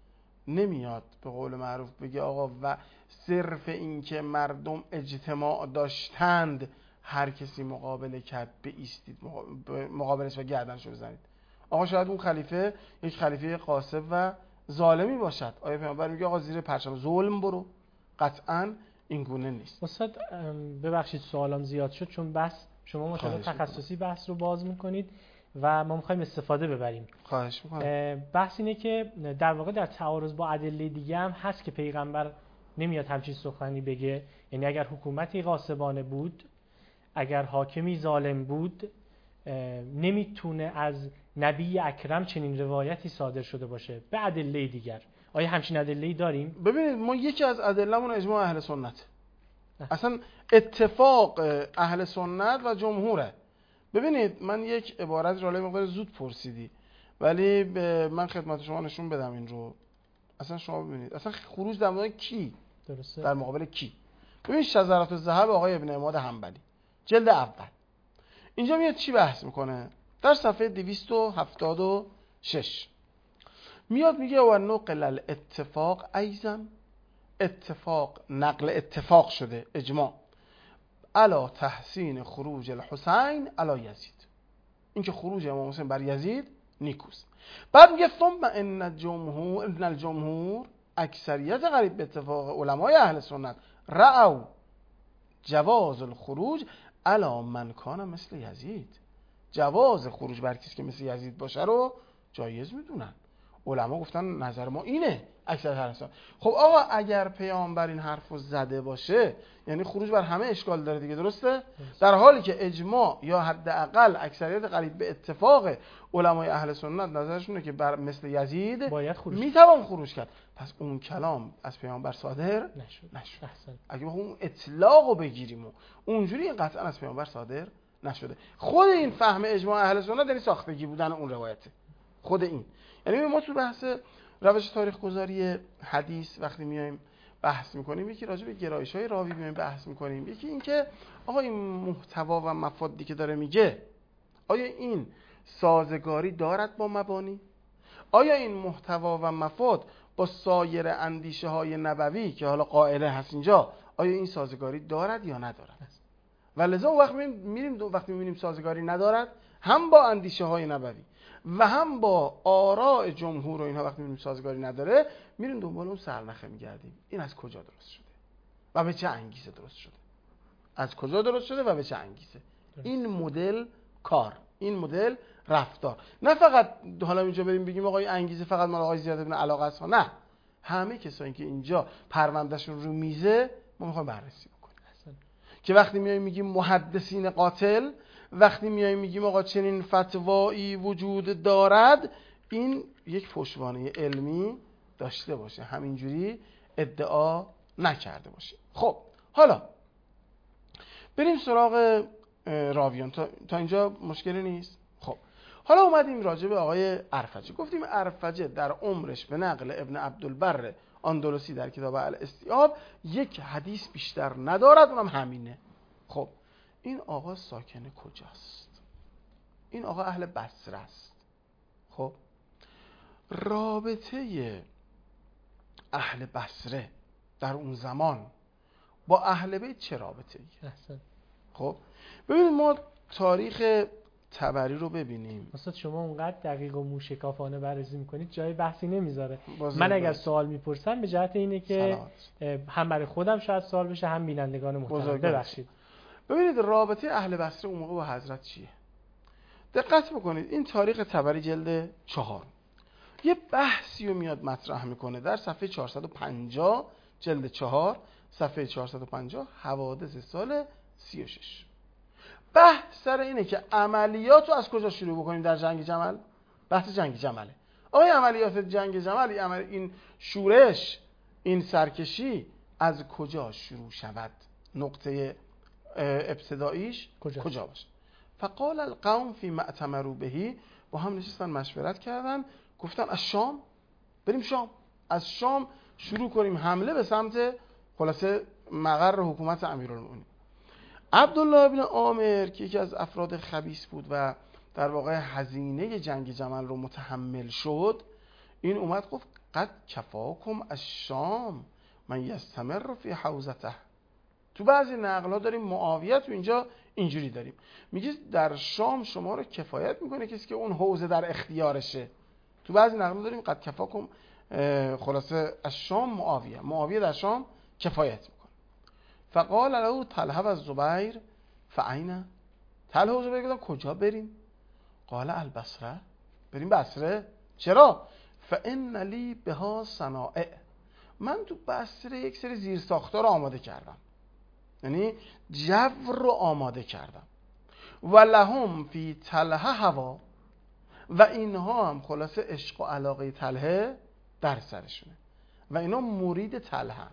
نمیاد به قول معروف بگه آقا و صرف این که مردم اجتماع داشتند هر کسی مقابله کرد بایستید مقابلش و گردنشو بزنید. آقا شاید اون خلیفه یک خلیفه قاسب و ظالمی باشد، آیا پیامبر میگه آقا زیر پرچم ظلم برو؟ قطعاً این گونه نیست. استاد ببخشید سوالم زیاد شد چون بحث شما مطالعه تخصصی بحث رو باز میکنید و ما میخوایم استفاده ببریم. خواهش میکنم. بحث اینه که در واقع در تعارض با ادله دیگه هم هست که پیغمبر نمیاد همچین سخنی بگه، یعنی اگر حکومتی غاصبانه بود، اگر حاکمی ظالم بود، نمیتونه از نبی اکرم چنین روایتی صادر شده باشه به ادله دیگر. آیا همچین ادله‌ای داریم؟ ببینید ما یکی از ادله‌مون اجماع اهل سنت، اصلا اتفاق اهل سنت و جمهوره. ببینید من یک عبارت رو مقدار زود پرسیدی ولی من خدمت شما نشون بدم این رو. اصلا شما ببینید اصلا خروج در مورد کی؟ درسته. در مقابل کی؟ ببین شذرات الذهب آقای ابن عماد حنبلی جلد اول اینجا میاد چی بحث میکنه؟ در صفحه دویست و هفتاد و شش میاد میگه و نقل الاتفاق ایضا، اتفاق نقل اتفاق شده اجماع علی تحسین خروج الحسین علی یزید، اینکه خروج امام حسین بر یزید نیکوست. بعد میگه ثم ان الجمهور ان الجمهور اکثریت قریب به اتفاق علمای اهل سنت رأوا جواز الخروج علی من کان مثل یزید، جواز خروج بر کسی که مثل یزید باشه رو جایز میدونن. علما گفتن نظر ما اینه اکثر اهل سنت. خب آقا اگر پیامبر این حرفو زده باشه یعنی خروج بر همه اشکال داره دیگه، درسته؟ در حالی که اجماع یا حداقل اکثریت قریب به اتفاق علمای اهل سنت نظرشونه که بر مثل یزید باید خروج میتوان خروج کرد، پس اون کلام از پیامبر صادر نشد. نشد. احسن. اگه بخوام اون اطلاقو بگیریم و اونجوری قطعا از پیامبر صادر نشده. خود این فهم اجماع اهل سنت یعنی ساختگی بودن اون روایته. خود این یعنی ما تو بحث روش تاریخ گذاری حدیث وقتی میایم بحث میکنیم، یکی راجع به گرایش‌های راوی میایم بحث میکنیم، یکی این که آقا این محتوا و مفادی که داره میگه آیا این سازگاری دارد با مبانی؟ آیا این محتوا و مفاد با سایر اندیشه های نبوی که حالا قائله هست اینجا آیا این سازگاری دارد یا ندارد؟ و لذا وقت میریم وقتی میبینیم سازگاری ندارد هم با اندیشه های نبوی و هم با آراء جمهور و اینها، وقتی میبینیم سازگاری نداره میریم دنبال اون سرنخه میگردیم این از کجا درست شده و به چه انگیزه درست شده، از کجا درست شده و به چه انگیزه. این مدل کار، این مدل رفتار، نه فقط حالا اینجا بریم بگیم آقای انگیزه فقط مال آقای زیاد بن علاقه است، نه، همه کسایی که اینجا پروندهشون رو میزه ما میخوایم بررسی بکنیم. که وقتی میایم میگیم محدثین قاتل، وقتی میایم میگیم آقا چنین فتوایی وجود دارد، این یک پشتوانه علمی داشته باشه، همینجوری ادعا نکرده باشه. خب حالا بریم سراغ راویان. تا, تا اینجا مشکلی نیست. خب حالا اومدیم راجع به آقای ارفجه. گفتیم ارفجه در عمرش به نقل ابن عبدالبر اندلسی در کتاب الاستیاب یک حدیث بیشتر ندارد، اونم همینه. خب این آقا ساکن کجاست؟ این آقا اهل بصره است. خب رابطه اهل بصره در اون زمان با اهل بیت چه رابطه ای؟ خب ببینید ما تاریخ طبری رو ببینیم. استاد شما اونقدر دقیق و موشکافانه بررسی میکنید جای بحثی نمیذاره. من اگر سوال میپرسم به جهت اینه که سلامت. هم برای خودم شاید سوال بشه هم بینندگان محترم. ببخشید. ببینید رابطه اهل بصره اون موقع با حضرت چیه؟ دقت بکنید این تاریخ طبری جلد چهار یه بحثی رو میاد مطرح میکنه در صفحه چهارصد و پنجاه جلد چهار صفحه چهارصد و پنجاه حوادث سال سی و شش. بحث سر اینه که عملیات رو از کجا شروع بکنیم در جنگ جمل. بحث جنگ جمله. آیا عملیات جنگ جمل، این شورش، این سرکشی از کجا شروع شود؟ نقطه ابتداییش کجا, کجا باشه؟ فقال القوم فی معتمروا بهی، با هم نشستن مشورت کردن گفتن از شام بریم شام، از شام شروع کنیم حمله به سمت خلاصه مقر حکومت امیرالمومنین. عبدالله ابن عامر که یکی از افراد خبیث بود و در واقع هزینه جنگ جمل رو متحمل شد، این اومد گفت قد کفاکم از شام من یستمر فی حوزته. تو بعضی نقل‌ها داریم معاویه، تو اینجا اینجوری داریم میگه در شام شما رو کفایت میکنه کسی که اون حوزه در اختیارشه. تو بعضی نقل‌ها داریم قد کفاکم خلاصه از شام معاویه، معاویه در شام کفایت میکنه. فقال له طلحه و زبیر فعین، طلحه و زبیر گفتن کجا بریم؟ قال البصره، بریم بصره. چرا؟ فان لی بها صنائع، من تو بصره یک سری زیرساخت‌ها رو آماده کردم، یعنی جو رو آماده کردم. و لهم فی طلحه هوا، و اینها هم خلاصه عشق و علاقه طلحه در سرشونه و اینا مرید طلحه.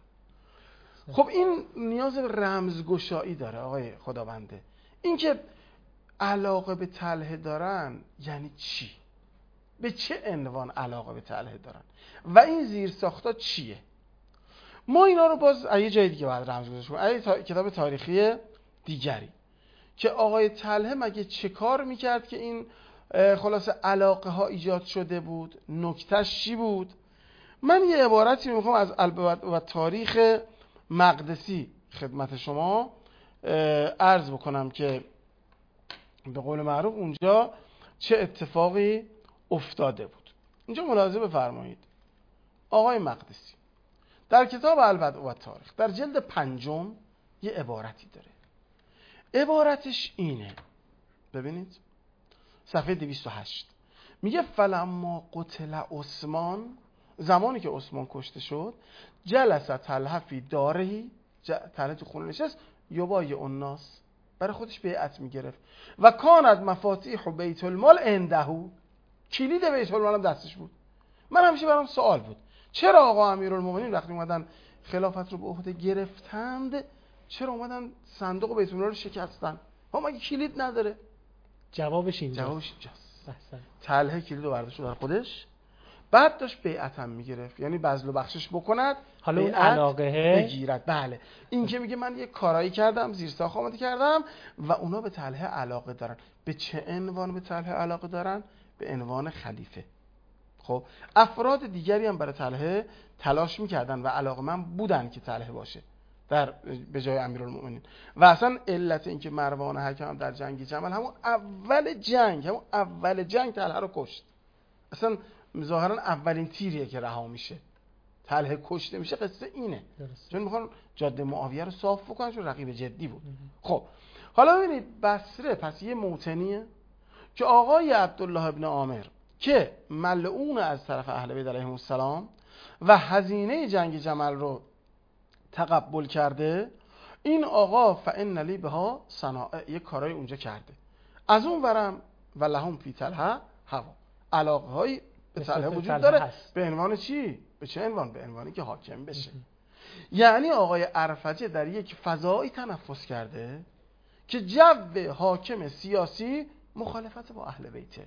خب این نیاز به رمزگشایی داره آقای خداونده. این که علاقه به طلحه دارن یعنی چی؟ به چه عنوان علاقه به طلحه دارن؟ و این زیرساخت‌ها چیه؟ ما اینا رو باز یه جای دیگه بعد رمز گذاشت کنیم، تا... کتاب تاریخی دیگری که آقای طلحه مگه چه کار میکرد که این خلاصه علاقه ها ایجاد شده بود، نکتهش چی بود. من یه عبارتی میخوام از البته و تاریخ مقدسی خدمت شما عرض بکنم که به قول معروف اونجا چه اتفاقی افتاده بود. اینجا ملاحظه بفرمایید. آقای مقدسی در کتاب البدء و تاریخ در جلد پنجم یه عبارتی داره. عبارتش اینه، ببینید صفحه دویست و هشت، میگه فلما قتل عثمان، زمانی که عثمان کشته شد، جلس طلحه فی دارهی، طلحه تو خونه نشست، یبایع الناس، برای خودش بیعت میگرفت، و کانت مفاتیح بیت المال عنده، کلید بیت المال هم دستش بود. من همیشه برام سوال بود چرا آقا امیرالمومنین وقتی اومدن خلافت رو به عهده گرفتند چرا اومدن صندوق بیت المال رو شکستن؟ ها مگه کلید نداره؟ جوابش اینجاست. جوابش اینجاست. طلحه کلید رو برداشت در خودش، بعد داشت بیعت هم میگرفت، یعنی بذل و بخشش بکند، حالا اون علاقه بگیرد. بله این که میگه من یه کارایی کردم، زیر ساخت آمده کردم و اونا به طلحه علاقه دارن. به چه عنوان به طلحه علاقه دارن؟ به عنوان خلیفه. خب افراد دیگری هم برای طلحه تلاش میکردن و علاقه‌مند بودن که طلحه باشه در به جای امیرالمومنین. و اصلا علت این که مروان حکم در جنگ جمل، همون اول جنگ همون اول جنگ طلحه رو کشت. اصلا ظاهرا اولین تیریه که رها میشه، طلحه کشته میشه. قصه اینه درست. چون میخوان جاده معاویه رو صاف بکنن، چون رقیب جدی بود. خب حالا ببینید بصره پس یه موطنیه که آقای عبدالله ابن عامر که ملعون از طرف اهل بیت علیهم السلام و هزینه جنگ جمل رو تقبل کرده، این آقا فإن لی بها صنائع، یه کارای اونجا کرده. از اون ورم و لهم فی طلحه هوا، علاقه های به طلحه وجود داره هست. به عنوان چی؟ به چه عنوان؟ به عنوانی که حاکم بشه. یعنی آقای عرفجه در یک فضایی تنفس کرده که جو حاکم سیاسی مخالفت با اهل بیته.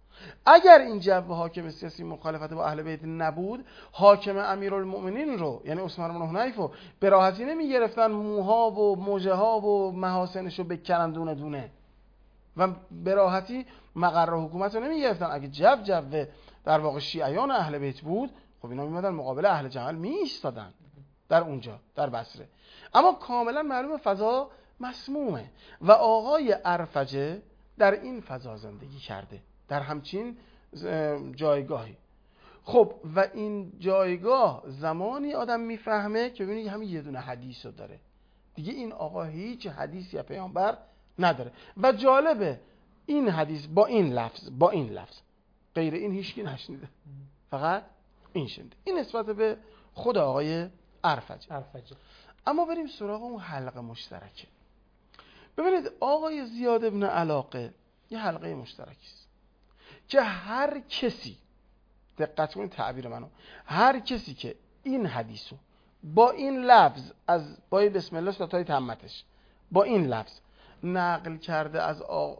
اگر این جو حاکم سیاسی مخالفت با اهل بیت نبود، حاکم امیرالمومنین رو یعنی عثمان بن حنیف رو به راحتی نمی گرفتن موها و موجه ها و محاسنش رو بکنن دونه دونه و به راحتی مقر حکومت رو نمی گرفتن. اگه جو جو در واقع شیعیان اهل بیت بود، خب اینا میمدن مقابل اهل جمل می ایستادن در اونجا در بصره. اما کاملا معلومه فضا مسمومه و آقای عرفجه در این فضا زندگی کرده، در همچین جایگاهی. خب و این جایگاه زمانی آدم میفهمه که ببینید همین یه دونه حدیث رو داره دیگه، این آقا هیچ حدیثی از پیامبر نداره. و جالبه این حدیث با این لفظ با این لفظ غیر این هیچکی نشنیده، فقط این شنیده. این نسبت به خود آقای عرفجه. عرفجه. اما بریم سراغ اون حلقه مشترکه. ببینید آقای زیاد ابن علاقه یه حلقه مشترکی است که هر کسی، دقت کنید تعبیر منو، هر کسی که این حدیثو با این لفظ از با بسم الله تا تمتش با این لفظ نقل کرده از آ...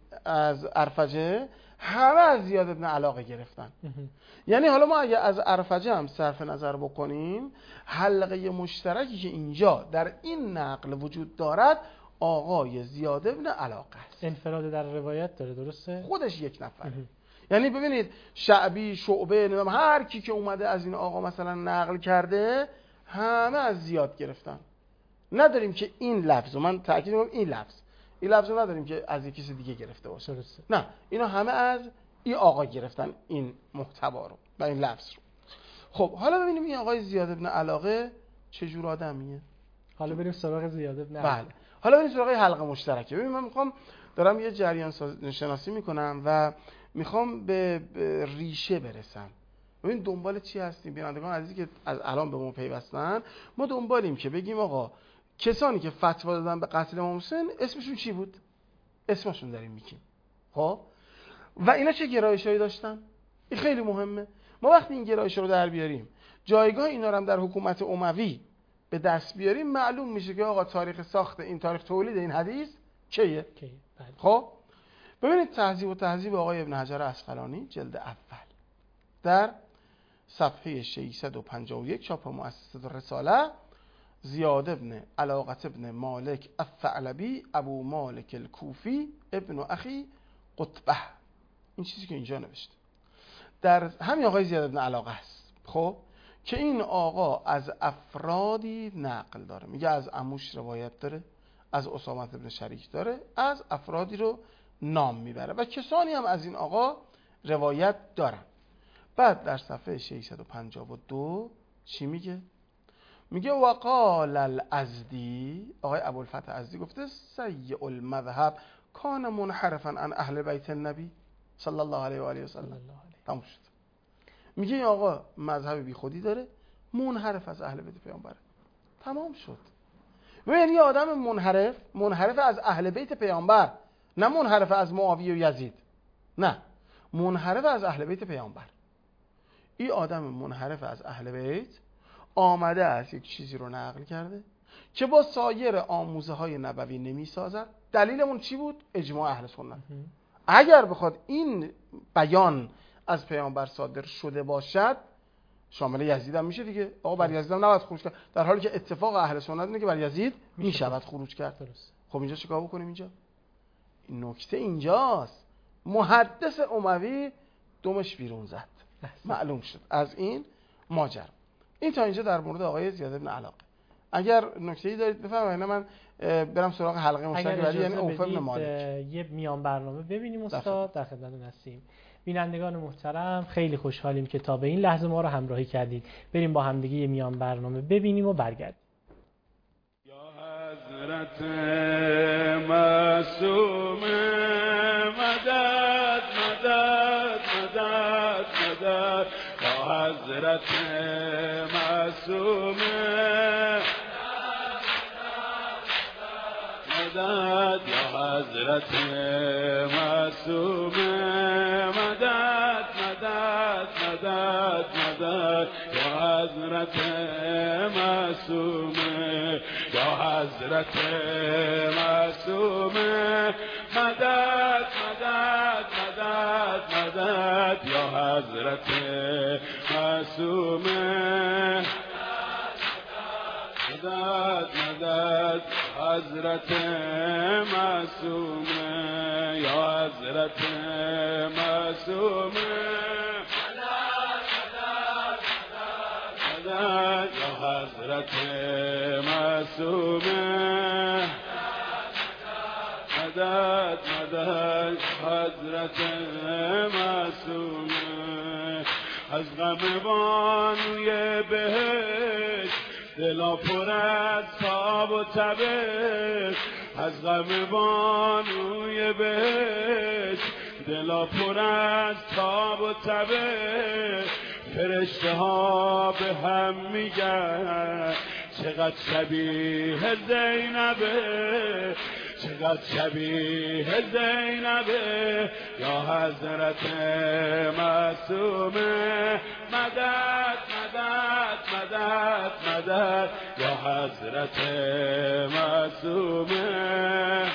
از عرفجه، همه از زیاد ابن علاقه گرفتن. یعنی حالا ما اگه از عرفجه هم صرف نظر بکنیم، حلقه مشترکی که اینجا در این نقل وجود دارد آقای زیاد ابن علاقه است. انفراد در روایت داره، درسته؟ خودش یک نفره. یعنی ببینید شعبی، شعبه، نمیدونم هر کی که اومده از این آقا مثلا نقل کرده، همه از زیاد گرفتن. نداریم که این لفظ، من تاکید میکنم این لفظ این لفظ نداریم که از یک کسی دیگه گرفته باشه. درسته. نه، اینا همه از این آقا گرفتن این محتوا رو و این لفظ رو. خب حالا ببینیم این آقای زیاد ابن علاقه چه جور آدمیه. حالا بریم سراغ زیاد ابن علاقه. بله. حالا بریم سراغ حلقه مشترکه. ببین من میخوام دارم یه جریان شناسی میکنم و میخوام به ریشه برسم. ببین دنبال چی هستیم بینندگان عزیزی که از الان به ما پیوستن؟ ما دنبالیم که بگیم آقا کسانی که فتوا دادن به قتل امام حسین اسمشون چی بود؟ اسمشون داریم میگیم. خب و اینا چه گرایشایی داشتن؟ این خیلی مهمه. ما وقتی این گرایش رو در بیاریم، جایگاه اینا رو هم در حکومت اموی به دست بیاریم، معلوم میشه که آقا تاریخ ساخت این، تاریخ تولید این حدیث کیه؟ کی؟ خب ببینید تهذیب و تهذیب آقای ابن حجر عسقلانی جلد اول در صفحه ششصد و پنجاه و یک چاپ مؤسسه رساله، زیاد ابن علاقة ابن مالک الثعلبی ابو مالک الکوفی ابن اخی قطبه. این چیزی که اینجا نوشته در همین آقای زیاد ابن علاقه است. خب که این آقا از افرادی نقل داره، میگه از عموش روایت داره، از اسامه ابن شریک داره، از افرادی رو نام میبره و کسانی هم از این آقا روایت دارن. بعد در صفحه ششصد و پنجاه و دو چی میگه؟ میگه وقال الازدی، آقای ابوالفتح ازدی گفته سیء المذهب کان منحرفا عن اهل بیت النبی صلی الله علیه و آله و سلم. تموم شد. میگه این آقا مذهب بی خودی داره، منحرف از اهل بیت پیامبره. تمام شد. و یعنی آدم منحرف، منحرف از اهل بیت پیامبر، نه منحرف از معاویه و یزید، نه، منحرف از اهل بیت پیامبر. این آدم منحرف از اهل بیت آمده است یک چیزی رو نقل کرده که با سایر آموزه های نبوی نمی سازد. دلیلمون چی بود؟ اجماع اهل سنت. اگر بخواد این بیان از پیامبر صادر شده باشد شامل یزید هم میشه دیگه. آقا بر یزید هم نباید خروج کرد، در حالی که اتفاق اهل سنت اینه که بر یزید میشود خروج کرد. درست. خب اینجا چیکار بکنیم؟ اینجا این نکته اینجاست، محدث اموی دمش بیرون زد، معلوم شد از این ماجرا. این تا اینجا در مورد آقای زیاد بن علاقه. اگر نکته‌ای دارید بفرمایید، من برم سراغ حلقه مستقلی، یعنی اوف بن مالک. یه میان برنامه ببینیم استاد، در خدمتتون هستیم. بینندگان محترم خیلی خوشحالیم که تا به این لحظه ما رو همراهی کردید. بریم با همدیگه یه میان برنامه ببینیم و برگردیم. یا حضرت معصوم مدد مدد مدد مدد، یا حضرت معصوم مدد، یا حضرت معصوم مدد مدد مدد مدد، یا حضرت معصوم، یا حضرت معصوم مدد مدد مدد مدد، یا حضرت معصوم مدد مدد، حضرت معصوم، یا حضرت معصوم مدد مدد، یا حضرت معصوم مدد مدد، حضرت معصوم. از غم بانوی بهشت دلا پر از تاب و تبش، از غم بانوی بهشت دلا پر از تاب و تبش، فرشته ها به هم میگن چقدر شبیه زینبه، چقدر شبیه زینبه، یا حضرت معصومه مدد مدد مدد مدد، یا حضرت معصومه.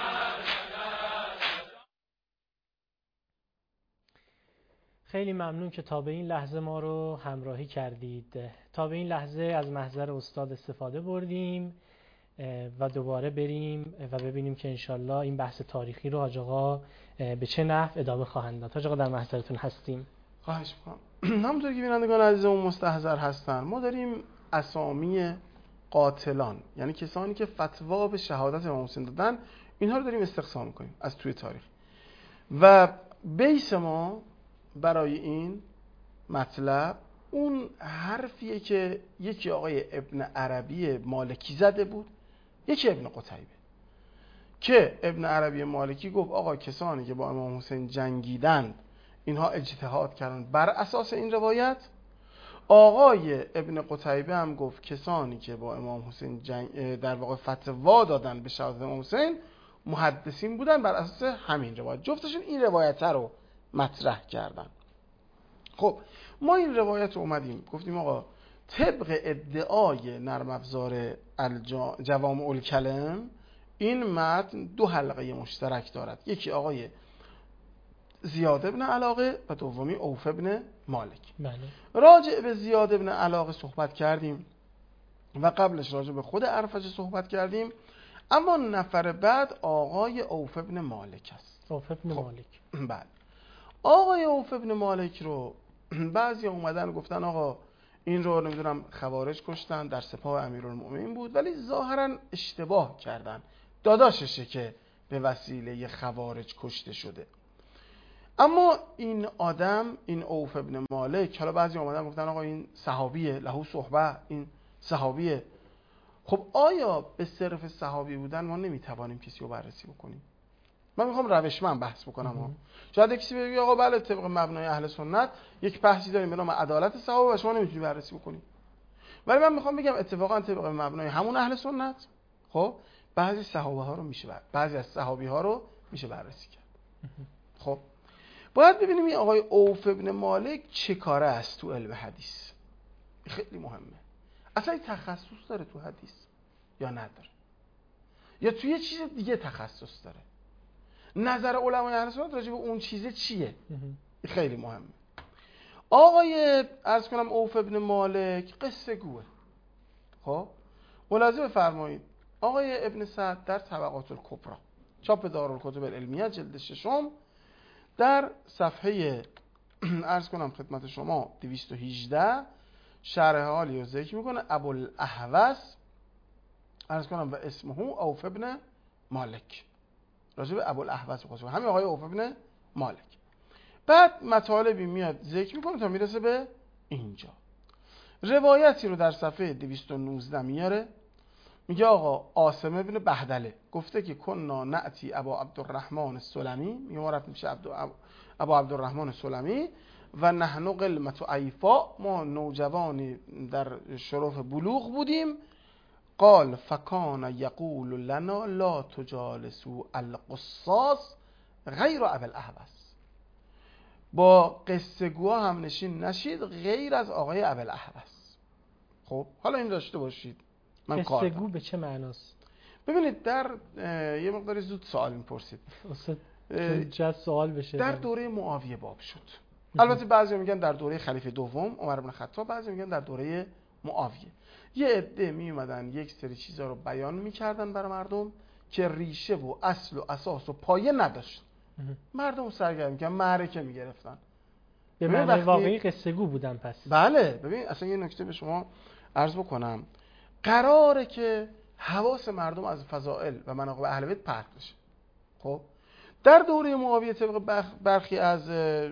خیلی ممنون که تا به این لحظه ما رو همراهی کردید. تا به این لحظه از محضر استاد استفاده بردیم و دوباره بریم و ببینیم که انشالله این بحث تاریخی رو حاج آقا به چه نحو ادامه خواهند داد. حاج آقا در محضرتون هستیم. خواهش می‌کنم. همونطور که بینندگان عزیزمون مستحضر هستن، ما داریم اسامی قاتلان، یعنی کسانی که فتوا به شهادت امام حسین دادن، اینها رو داریم استقصا می‌کنیم از توی تاریخ. و بیس ما برای این مطلب اون حرفیه که یکی آقای ابن عربی مالکی زده بود، یکی ابن قتیبه، که ابن عربی مالکی گفت آقا کسانی که با امام حسین جنگیدند اینها اجتهاد کردن بر اساس این روایت. آقای ابن قتیبه هم گفت کسانی که با امام حسین جنگ در واقع فتوا دادن به شهادت امام حسین محدثین بودن بر اساس همین روایت. جفتشون این روایت رو مطرح کردن. خب ما این روایت رو اومدیم گفتیم آقا طبق ادعای نرم افزار جوامع الکلم این متن دو حلقه مشترک دارد. یکی آقای زیاد ابن علاقه و دومی اوف ابن مالک. بله. راجع به زیاد ابن علاقه صحبت کردیم و قبلش راجع به خود ارفج صحبت کردیم، اما نفر بعد آقای اوف ابن مالک است. اوف ابن خب. مالک. بله. آقای اوف ابن مالک رو بعضی اومدن گفتن آقا این رو نمیدونم خوارج کشتن، در سپاه امیرالمؤمنین بود، ولی ظاهرا اشتباه کردن، داداششه که به وسیله خوارج کشته شده. اما این آدم، این اوف ابن مالک، حالا بعضی اومدن گفتن آقا این صحابیه، لهو صحبه، این صحابیه. خب آیا به صرف صحابی بودن ما نمیتوانیم کسی رو بررسی بکنیم؟ من میخوام روشمند بحث بکنم ها. شاید کسی بگه آقا بله طبق مبنای اهل سنت یک بحثی داریم به نام عدالت صحابه و شما نمیتونی بررسی بکنی. ولی من میخوام بگم اتفاقا طبق مبنای همون اهل سنت خب بعضی صحابه ها رو میشه بر... بعضی از صحابی ها رو میشه بررسی کرد. خب باید ببینیم این آقای اوف ابن مالک چه کاره است تو علم حدیث. خیلی مهمه. اصلا این تخصص داره تو حدیث یا نداره، یا توی یه چیز دیگه تخصص داره. نظر علمای اهل سنت راجع به اون چیزه چیه؟ خیلی مهمه. آقای عرض کنم اوف ابن مالک قصه گوه. خب ملاحظه بفرمایید آقای ابن سعد در طبقات الکبری چاپ دارالکتب العلمیه جلد ششم در صفحه عرض کنم خدمت شما دویست و هجده شرح حالی رو ذکر میکنه. ابوالاهوس عرض کنم و اسمه اوف ابن مالک، راجع به ابوالاهوس بخواه همین آقای اوف ابن مالک. بعد مطالبی میاد ذکر میکنه تا میرسه به اینجا. روایتی رو در صفحه دویست و نوزده میاره، میگه آقا عاصم ابن بهدله گفته که کنا نأتی ابا عبدالرحمن السلمی، میگه ما رفتیم پیش ابا عبدالرحمن السلمی و نحن قلمت عیفا، ما نوجوانی در شرف بلوغ بودیم. قال فکان یقول لنا لا تجالسوا القصاص غیر ابی الاهوس، با قصه گوها هم نشین نشید غیر از آقای ابی الاهوس. خب حالا این داشته باشید من قصه گو به چه معناست؟ ببینید در یه مقداری زود سوال میپرسید استاد چون سوال بشه. در دوره معاویه باب شد. البته بعضی میگن در دوره خلیفه دوم عمر بن خطاب، بعضی میگن در دوره معاویه. یه عده می اومدن یک سری چیزا رو بیان میکردن برای مردم که ریشه و اصل و اساس و پایه نداشت. مردم سرگرم میکردن، معرکه میگرفتن. به معنی وقتی... واقعی قصه گو بودن پس. بله ببین اصلا یه نکته به شما عرض بکنم، قراره که حواس مردم از فضائل و مناقب اهل بیت پرت بشه. خب در دوره معاویه طبق برخی از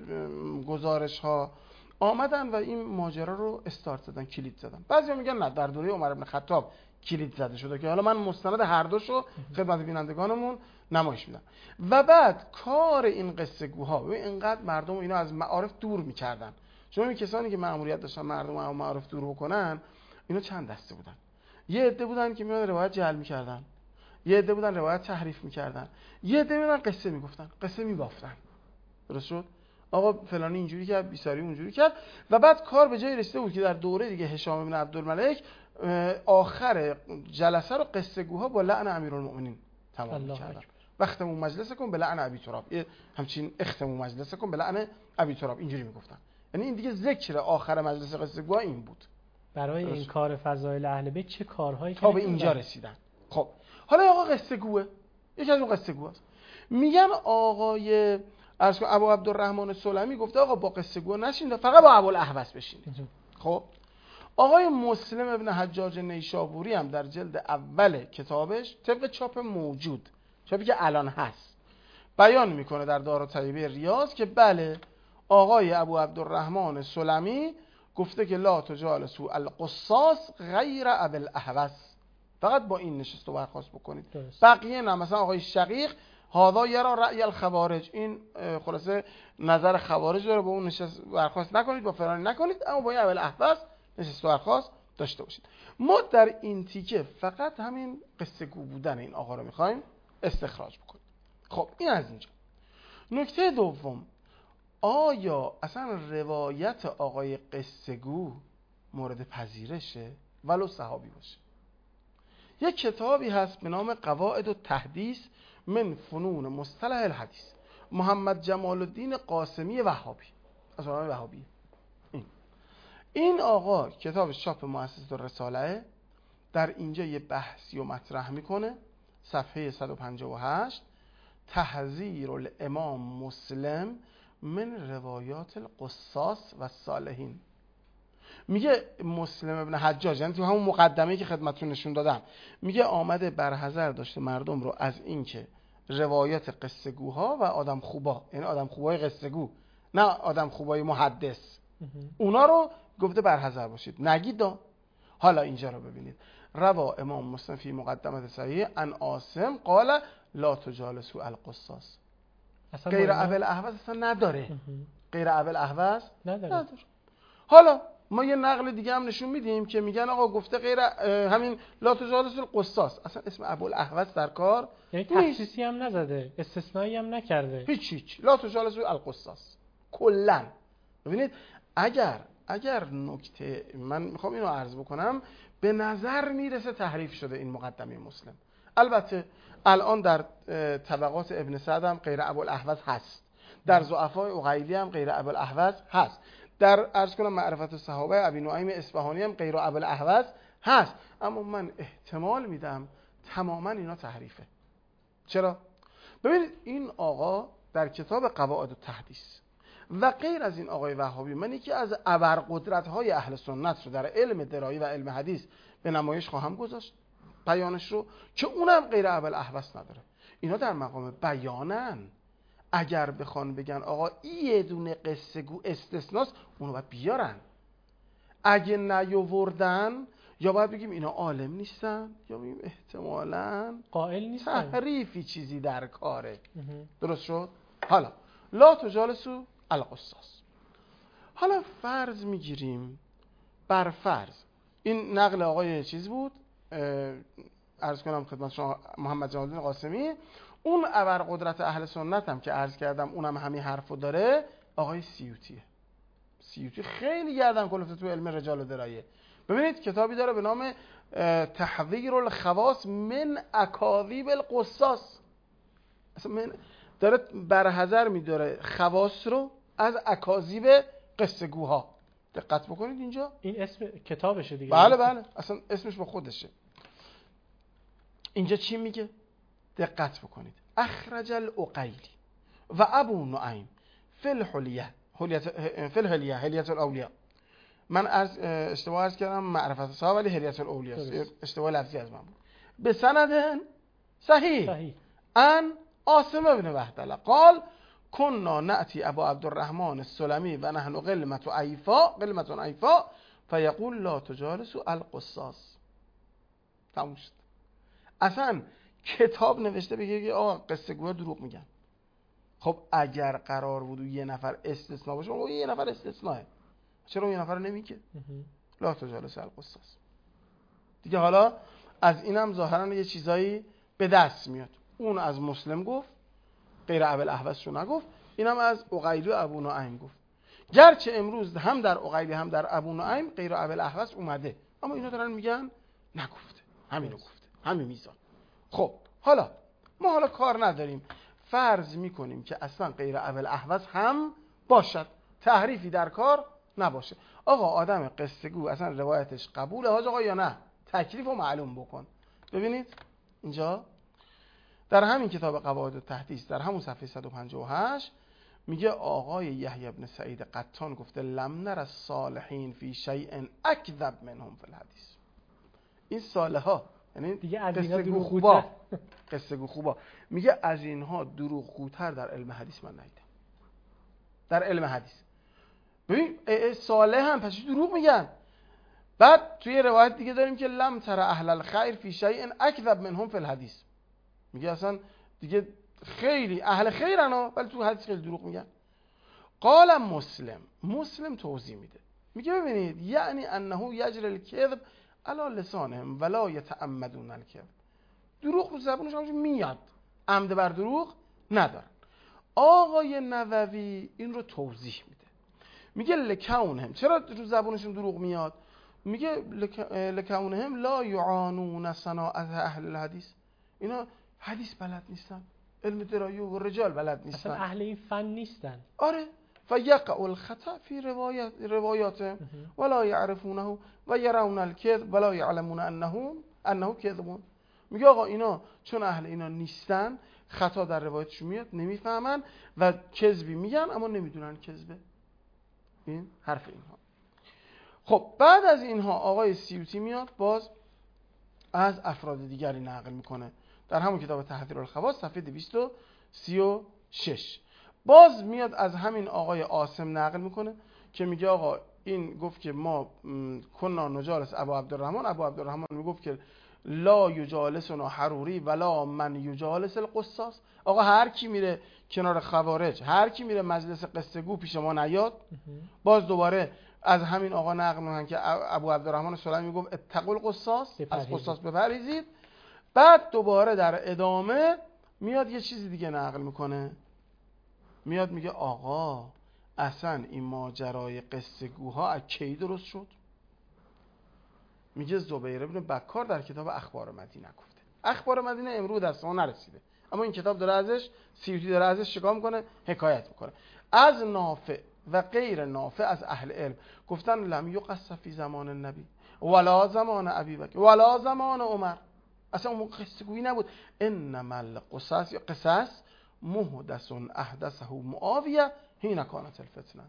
گزارش ها آمدن و این ماجرا رو استارت زدن، کلید زدن. بعضیا میگن نه در دوره عمر بن خطاب کلید زده شده، که حالا من مستند هر دوشو خدمت بینندگانمون نمایش میدم. و بعد کار این قصه گوها ببین اینقدر مردم اینا از معارف دور میکردن. شما این کسانی که مأموریت داشتن مردم از معارف دور بکنن اینا چند دسته بودن. یه عده بودن که میاد روایت جعل میکردن، یه عده بودن روایت تحریف میکردن، یه عده بودن قصه میگفتن، قصه میبافتن. درست شد؟ آقا فلانی اینجوری کرد، بیساری اونجوری کرد. و بعد کار به جای رسیده بود که در دوره دیگه هشام بن عبدالملک آخر جلسه رو قصه گوها با لعن امیرالمؤمنین تمام کردن. وقتمون مجلس کن به لعن ابی تراب، همچین اختمون مجلس کن به لعن ابی تراب، اینجوری میگفتن. یعنی این دیگه ذکر آخر مجلس قصه گوها این بود. برای این کار فضایل اهل بیت چه کارهایی تا به اینجا رسیدن. خب حالا آقا قصه گوه، یکی از اون قصه گوه است. میگن آقای ابو عبدالرحمن السلمی گفته آقا با قصه گو نشین، فقط با ابوالاهوس بشینید. خب آقای مسلم ابن حجاج نیشابوری هم در جلد اول کتابش طبق چاپ موجود، چاپی که الان هست، بیان میکنه در دارالطیبه ریاض که بله آقای ابو عبدالرحمن السلمی گفته که لا تجالسوا القصاص غیر ابی الاهوس، فقط با این نشست و برخاست بکنید. درست. بقیه نه، مثلا آقای شقیق هذا یرا رأی الخوارج، این خلاصه نظر خوارج داره، با اون نشست برخاست نکنید، با فلانی نکنید، اما با ابی الاهوس نشست و برخاست داشته باشید. ما در این تیکه فقط همین قصه گو بودن این آقا رو میخوایم استخراج بکنیم. خب این از اینجا. نکته دوم، آیا اصلا روایت آقای قصه گو مورد پذیرشه ولو صحابی باشه؟ یک کتابی هست به نام قواعد التحدیث من فنون مصطلح الحدیث، محمد جمال الدین قاسمی وهابی، از علمای وهابی. این این آقا کتابش چاپ مؤسسه الرساله، در اینجا یه بحثی رو مطرح میکنه، صفحه صد و پنجاه و هشت، تحذیر الامام مسلم من روایات القصاص و الصالحین. میگه مسلم ابن حجاج، یعنی تو همون مقدمه‌ای که خدمتتون نشون دادم، میگه آمده برحذر داشته مردم رو از این که روایات قصه گوها و آدم خوبا، یعنی آدم خوبای قصه گو، نه آدم خوبای محدث، اونا رو گفته برحذر باشید، نگید. حالا اینجا رو ببینید، روا امام مسلم فی مقدمه صحیح ان عاصم قال لا تجالسوا القصاص. غیر ابو الاحوص اصلا نداره، غیر ابو الاحوص نداره. نداره. حالا ما یه نقل دیگه هم نشون میدیم که میگن آقا گفته غیر همین لا تجالسوا القصاص، اصلا اسم ابو الاحوص در کار، یعنی تخصیصی هم نزده، استثنایی هم نکرده، هیچ هیچ. لا تجالسوا القصاص کلا. ببینید اگر اگر نکته من میخوام اینو عرض بکنم، به نظر میرسه تحریف شده این مقدمه مسلم. البته الان در طبقات ابن سعد هم غیر ابو الاحوص هست، در ضعفای عقیلی هم غیر ابو الاحوص هست، در عرض کنم معرفت الصحابه ابی نعیم اصفهانی هم غیر ابو الاحوص هست، اما من احتمال میدم تماما اینا تحریفه. چرا؟ ببینید این آقا در کتاب قواعد التحدیث و غیر از این آقای وهابی، من یکی از ابرقدرت‌های اهل سنت رو در علم درایی و علم حدیث به نمایش خواهم گذاشت، بیانش رو، که اونم غیر ابو الاحوص نداره. اینا در مقام بیانن، اگر بخوان بگن آقا این یه دونه قصه گو استثناست، اونو باید بیارن. اگه نیاوردن یا باید بگیم اینا عالم نیستن، یا بگیم احتمالاً قائل نیستن، تحریفی چیزی در کاره. درست شد؟ حالا لا تجالسوا القصاص. حالا فرض میگیریم، بر فرض این نقل آقای چیز بود، عرض کنم خدمت شما محمد جمال الدین قاسمی، اون ابرقدرت اهل سنت هم که عرض کردم اونم همین حرفو داره، آقای سیوطیه. سیوطی خیلی گردن کلفته تو علم رجال و درایه. ببینید کتابی داره به نام تحذیر الخواص من اکاذیب القصاص، اصلا من داره برحذر میداره خواص رو از اکاذیب قصه گوها. دقت بکنید اینجا، این اسم کتابشه دیگه. بله بله، اصلا اسمش با خودشه. اینجا چی میگه؟ دقت بکنید. اخرج العقیلی و ابو نعیم فی الحلیه، فی الحلیه حلیه الاولیاء. من از اشتباه عرض کردم معرفت صاحب، ولی حلیه الاولیاء اشتباه لفظی از من بود. به سند صحیح, صحیح. ان عاصم ابن وحدله قال كنا نأتي ابو عبدالرحمن السلمی و نحن قلمة عیفا قلمة عیفا فیقول لا تجالسوا القصاص. تموم شد. اصلا کتاب نوشته بگه که آقا قصه گوها دروغ میگن. خب اگر قرار بود یه نفر استثناء باشه، اون یه نفر استثناءه، چرا اون یه نفر نمیگه لا تجالسوا القصاص دیگه؟ حالا از اینم ظاهرا یه چیزایی به دست میاد. اون از مسلم گفت، غیر ابو الاحوص رو نگفت، اینم از عقیلی و ابو نعیم گفت. گرچه امروز هم در عقیلی هم در ابو نعیم غیر ابو الاحوص اومده، اما اینا دارن میگن نگفته، همینو گفته، همین میزان. خب حالا ما حالا کار نداریم، فرض میکنیم که اصلا غیر ابو الاحوص هم باشد، تحریفی در کار نباشه. آقا آدم قصه گو اصلا روایتش قبوله حاج آقا یا نه؟ تکلیف رو معلوم بکن. ببینید اینجا در همین کتاب قواعد التحدیث در همون صفحه صد و پنجاه و هشت میگه آقای یحیی بن سعید قطان گفته لم نر الصالحین فی شیء اکذب منهم فی الحدیث. این صالحا یعنی دیگه از قصه گو خوبا، قصه گو خوبا، میگه از اینها دروغگوتر در علم حدیث من ندیدم. در علم حدیث ببین صالح هم پس دروغ میگن. بعد توی روایت دیگه داریم که لم تر اهل الخیر فی شیء اکذب منهم فی الحدیث. میگه اصلا دیگه خیلی اهل خیرن ولی تو حدیث خیلی دروغ میگن. قال مسلم، مسلم توضیح میده، میگه ببینید یعنی انه یجری الکذب علی لسانهم ولا یتعمدون الکذب. دروغ رو زبونشون میاد، عمد بر دروغ ندارن. آقای نووی این رو توضیح میده، میگه لکونهم، چرا رو زبونشون دروغ میاد؟ میگه لکونهم لا یعانون صناعت اهل الحدیث، اینا حدیث بلد نیستن، علم درایی و رجال بلد نیستن، اصلا اهل این فن نیستن. آره. فیقع الخطأ فی روایات روایاتهم ولا یعرفونه و یرون الکذب ولا یعلمون انه انه کذبون. میگه آقا اینا چون اهل اینا نیستن، خطا در روایتشون میاد، نمیفهمن و کذبی میگن اما نمیدونن کذبه. این حرف اینها. خب بعد از اینها آقای سیوطی میاد باز از افراد دیگری نقل میکنه در همون کتاب تحذیر الخواص صفحه دویست و سی و شش. باز میاد از همین آقای عاصم نقل میکنه که میگه آقا این گفت که ما کنا نجالس ابو عبدالرحمن، ابو عبدالرحمن میگفت که لا یجالسنا حروری ولا من یجالس القصاص. آقا هر کی میره کنار خوارج، هر کی میره مجلس قصه گو پیش ما نیاد. باز دوباره از همین آقا نقل میکنن که ابو عبدالرحمن سلمی میگفت اتقوا القصاص، از قصاص بپرهیزید. بعد دوباره در ادامه میاد یه چیزی دیگه نقل میکنه، میاد میگه آقا اصلا این ماجرای قصه گوها از کی درست شد؟ میگه زبیر ابن بکار در کتاب اخبار مدینه گفته. اخبار مدینه امروز دست ما نرسیده، اما این کتاب داره ازش، سیوطی داره ازش چیکار میکنه؟ حکایت میکنه. از نافع و غیر نافع از اهل علم گفتن لم یقص فی زمان النبی ولا زمان ابی بکر ولا زمان عمر. اصلا اون قصه گویی نبود. انما القصص قصص محدث احدثه معاویه حین کانت الفتنه.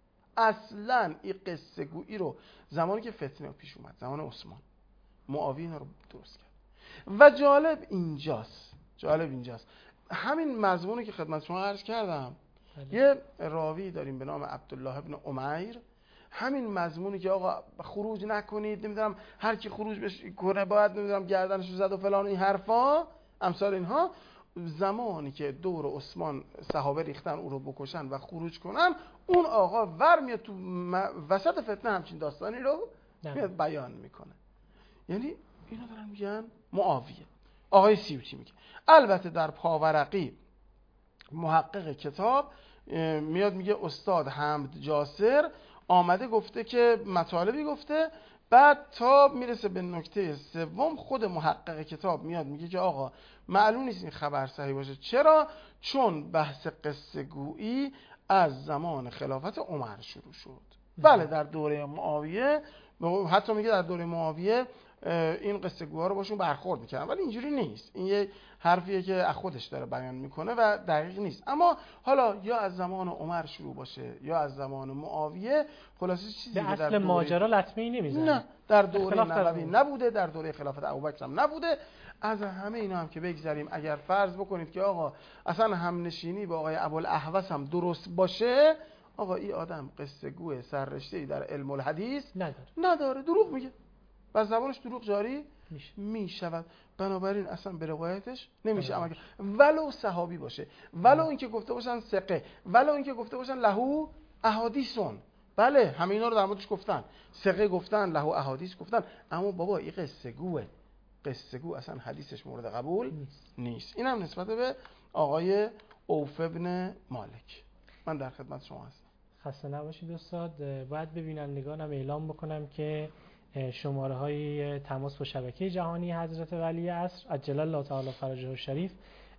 اصلا این قصه گویی رو زمانی که فتنه پیش اومد، زمان عثمان، معاویه رو درست کرد. و جالب اینجاست، جالب اینجاست همین مضمونی که خدمت شما عرض کردم. بله. یه راوی داریم به نام عبدالله ابن امیر، همین مضمونی که آقا خروج نکنید، نمیدونم هر کی خروج بش کنه باید نمیدونم گردنشو زد و فلان، این حرفا امثال اینها، زمانی که دور عثمان صحابه ریختن او رو بکشن و خروج کنن، اون آقا ور میاد تو وسط فتنه همچین داستانی رو میاد بیان میکنه. یعنی اینا دارن میگن معاویه. آقای سیوطی میگه البته در پاورقی محقق کتاب میاد میگه استاد حمد جاسر آمده گفته که مطالبی گفته، بعد تا میرسه به نکته سوم خود محقق کتاب میاد میگه که آقا معلوم نیست این خبر صحیح باشه. چرا؟ چون بحث قصه گویی از زمان خلافت عمر شروع شد. بله در دوره معاویه، حتی میگه در دوره معاویه این قصه گوها رو باشون برخورد میکردن، ولی اینجوری نیست. این یه حرفیه که از خودش داره بیان میکنه و دقیق نیست. اما حالا یا از زمان عمر شروع باشه یا از زمان معاویه، خلاصه چیزی به که در اصل ماجرا لطمه‌ای نمیزنه. نه، در دوره نبوی نبوده، در دوره خلافت ابوبکر هم نبوده. از همه اینا هم که بگذریم، اگر فرض بکنید که آقا اصلا همنشینی با آقای ابوالاهوس هم درست باشه، آقا این آدم قصه گوه سررشته‌ای در علم الحدیث نداره نداره دروغ میگه و زبانش دروغ جاری میشه میشود. بنابراین اصلا به روایتش نمیشه عمل کرد، ولو صحابی باشه، ولو اینکه گفته باشن ثقه، ولو اینکه گفته باشن لهو احادیثون. بله همه اینا رو در موردش گفتن، ثقه گفتن، لهو احادیث گفتن، اما بابا این قصه گوه، قصه گو اصلا حدیثش مورد قبول نیست, نیست. این هم نسبت به آقای اوف ابن مالک. من در خدمت شما هستم. خسته نباشید استاد. باید به بینندگانم اعلام بکنم که شماره های تماس با شبکه جهانی حضرت ولی عصر عجل الله تعالی فرجه الشریف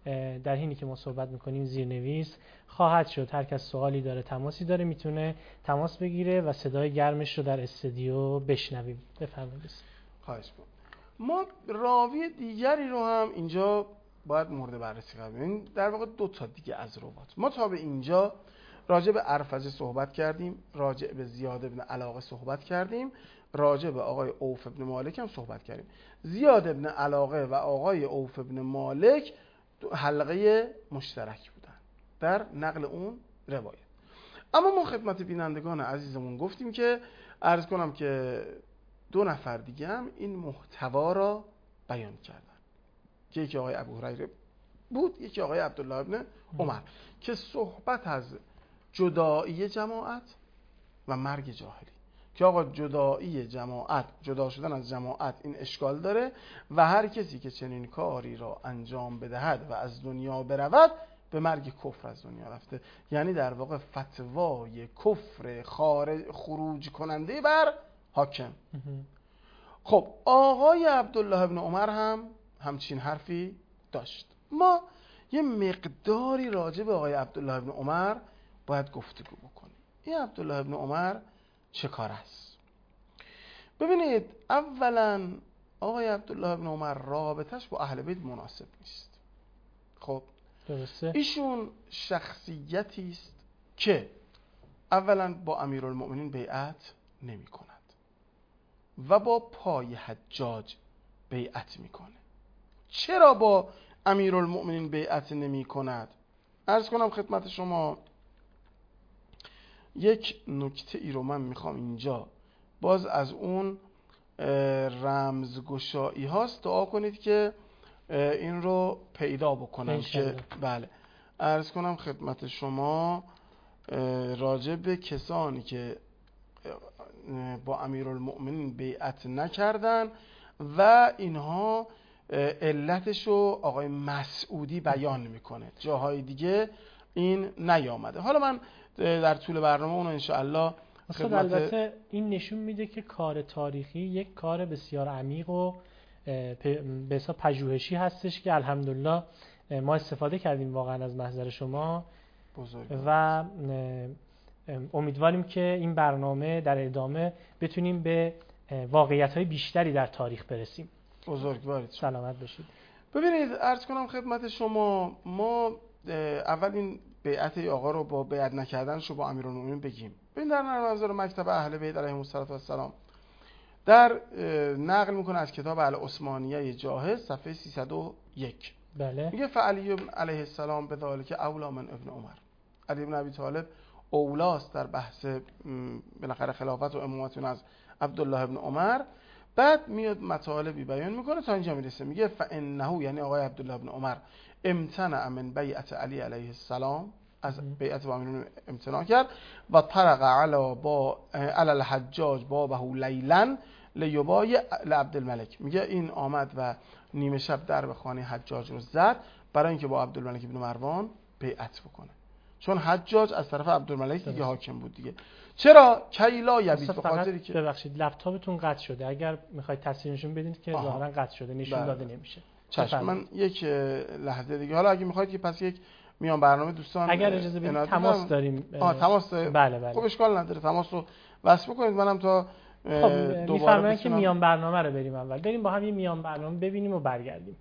در حینی که ما صحبت میکنیم زیرنویس خواهد شد. هر کس سوالی داره، تماسی داره، میتونه تماس بگیره و صدای گرمش رو در استودیو بشنویم. بفرمایید. خواهش می‌کنم. ما راوی دیگری رو هم اینجا باید مورد بررسی قرار بدیم. در واقع دو تا دیگه از روات. ما تا به اینجا راجع به ارفجه صحبت کردیم، راجع به زیاد ابن علاقه صحبت کردیم، راجع به آقای اوف ابن مالک هم صحبت کردیم. زیاد ابن علاقه و آقای اوف ابن مالک حلقه مشترک بودن در نقل اون روایت. اما ما خدمت بینندگان عزیزمون گفتیم که عرض کنم که دو نفر دیگه هم این محتوا را بیان کردن که یکی آقای ابو هریره بود، یکی آقای عبدالله ابن عمر، که صحبت از جدایی جماعت و مرگ جاهلی، که آقا جدایی جماعت، جدا شدن از جماعت این اشکال داره و هر کسی که چنین کاری را انجام بدهد و از دنیا برود به مرگ کفر از دنیا رفته. یعنی در واقع فتوای کفر خارج خروج کننده بر حاکم. خب آقای عبدالله ابن عمر هم همچین حرفی داشت. ما یه مقداری راجع به آقای عبدالله ابن عمر باید گفتگو بکنیم. این عبدالله ابن عمر چه کار است؟ ببینید، اولا آقای عبدالله ابن عمر رابطش با اهل بیت مناسب نیست. خب درسته. ایشون شخصیتی است که اولا با امیرالمؤمنین بیعت نمی کند و با پای حجاج بیعت می کنه. چرا با امیرالمؤمنین بیعت نمی کند؟ عرض کنم خدمت شما یک نکته ای رو من میخوام اینجا باز از اون رمزگشایی هاست دعا کنید که این رو پیدا بکنم که بله عرض کنم خدمت شما راجع به کسانی که با امیرالمؤمنین بیعت نکردن و اینها علتشو آقای مسعودی بیان میکنه، جاهای دیگه این نیامده. حالا من در طول برنامه اون انشاءالله خدمت... البته این نشون میده که کار تاریخی یک کار بسیار عمیق و به حساب پژوهشی هستش که الحمدلله ما استفاده کردیم واقعا از محضر شما بزرگ. و امیدواریم که این برنامه در ادامه بتونیم به واقعیت‌های بیشتری در تاریخ برسیم. بزرگوارید، سلامت باشید. ببینید عرض کنم خدمت شما، ما اول این بیعت آقا رو با بیعت نکردنش رو با امیرالمومنین بگیم. ببین در نرم افزار مکتب اهل بیت علیهم السلام در نقل میکنه از کتاب العثمانیه جاهز صفحه سیصد و یک. بله. میگه فعلی علیه السلام به ذالک اولا من ابن عمر. علی بن ابی طالب اولاست در بحث بالاخره خلافت و امامت از عبدالله ابن عمر. بعد میاد مطالبی بیان میکنه تا اینجا میرسه، میگه فانه یعنی آقای عبدالله ابن عمر امتنع من بیعت علی علیه السلام، از بیعت با امیرالمؤمنین امتناع کرد و طرق علی با علی الحجاج بابه لیلا لیبایع لعبدالملک. میگه این آمد و نیمه شب در خانه حجاج رو زد برای اینکه با عبدالملک ابن مروان بیعت بکنه، چون حجاج از طرف عبدالملک دیگه حاکم بود دیگه. چرا کیلا یبید؟ به خاطری که ببخشید لپتاپتون قطع شده، اگر میخواید تصویرشون بدید که ظاهرا قطع شده، نشون بله. داده نمیشه. چشم، من یک لحظه دیگه، حالا اگه میخواید که پس یک میان برنامه دوستان اگر اجازه بدید تماس داریم. آه تماس بله بله. خب اشکال نداره، تماس رو وصل بکنید، منم تا خب میفرمایید که میان برنامه رو بریم اول، بریم با هم یه میان برنامه ببینیم و برگردیم.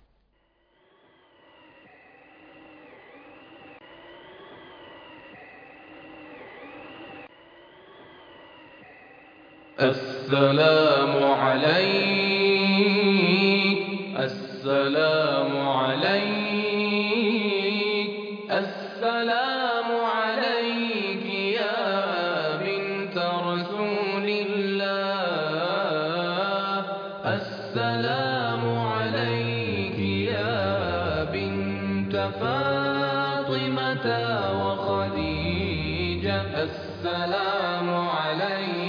السلام عليك السلام عليك السلام عليك يا بنت رسول الله السلام عليك يا بنت فاطمة وخديجة السلام عليك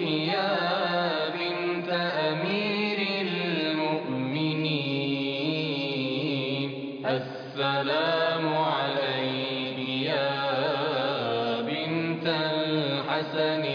السلام عليك يا بنت الحسن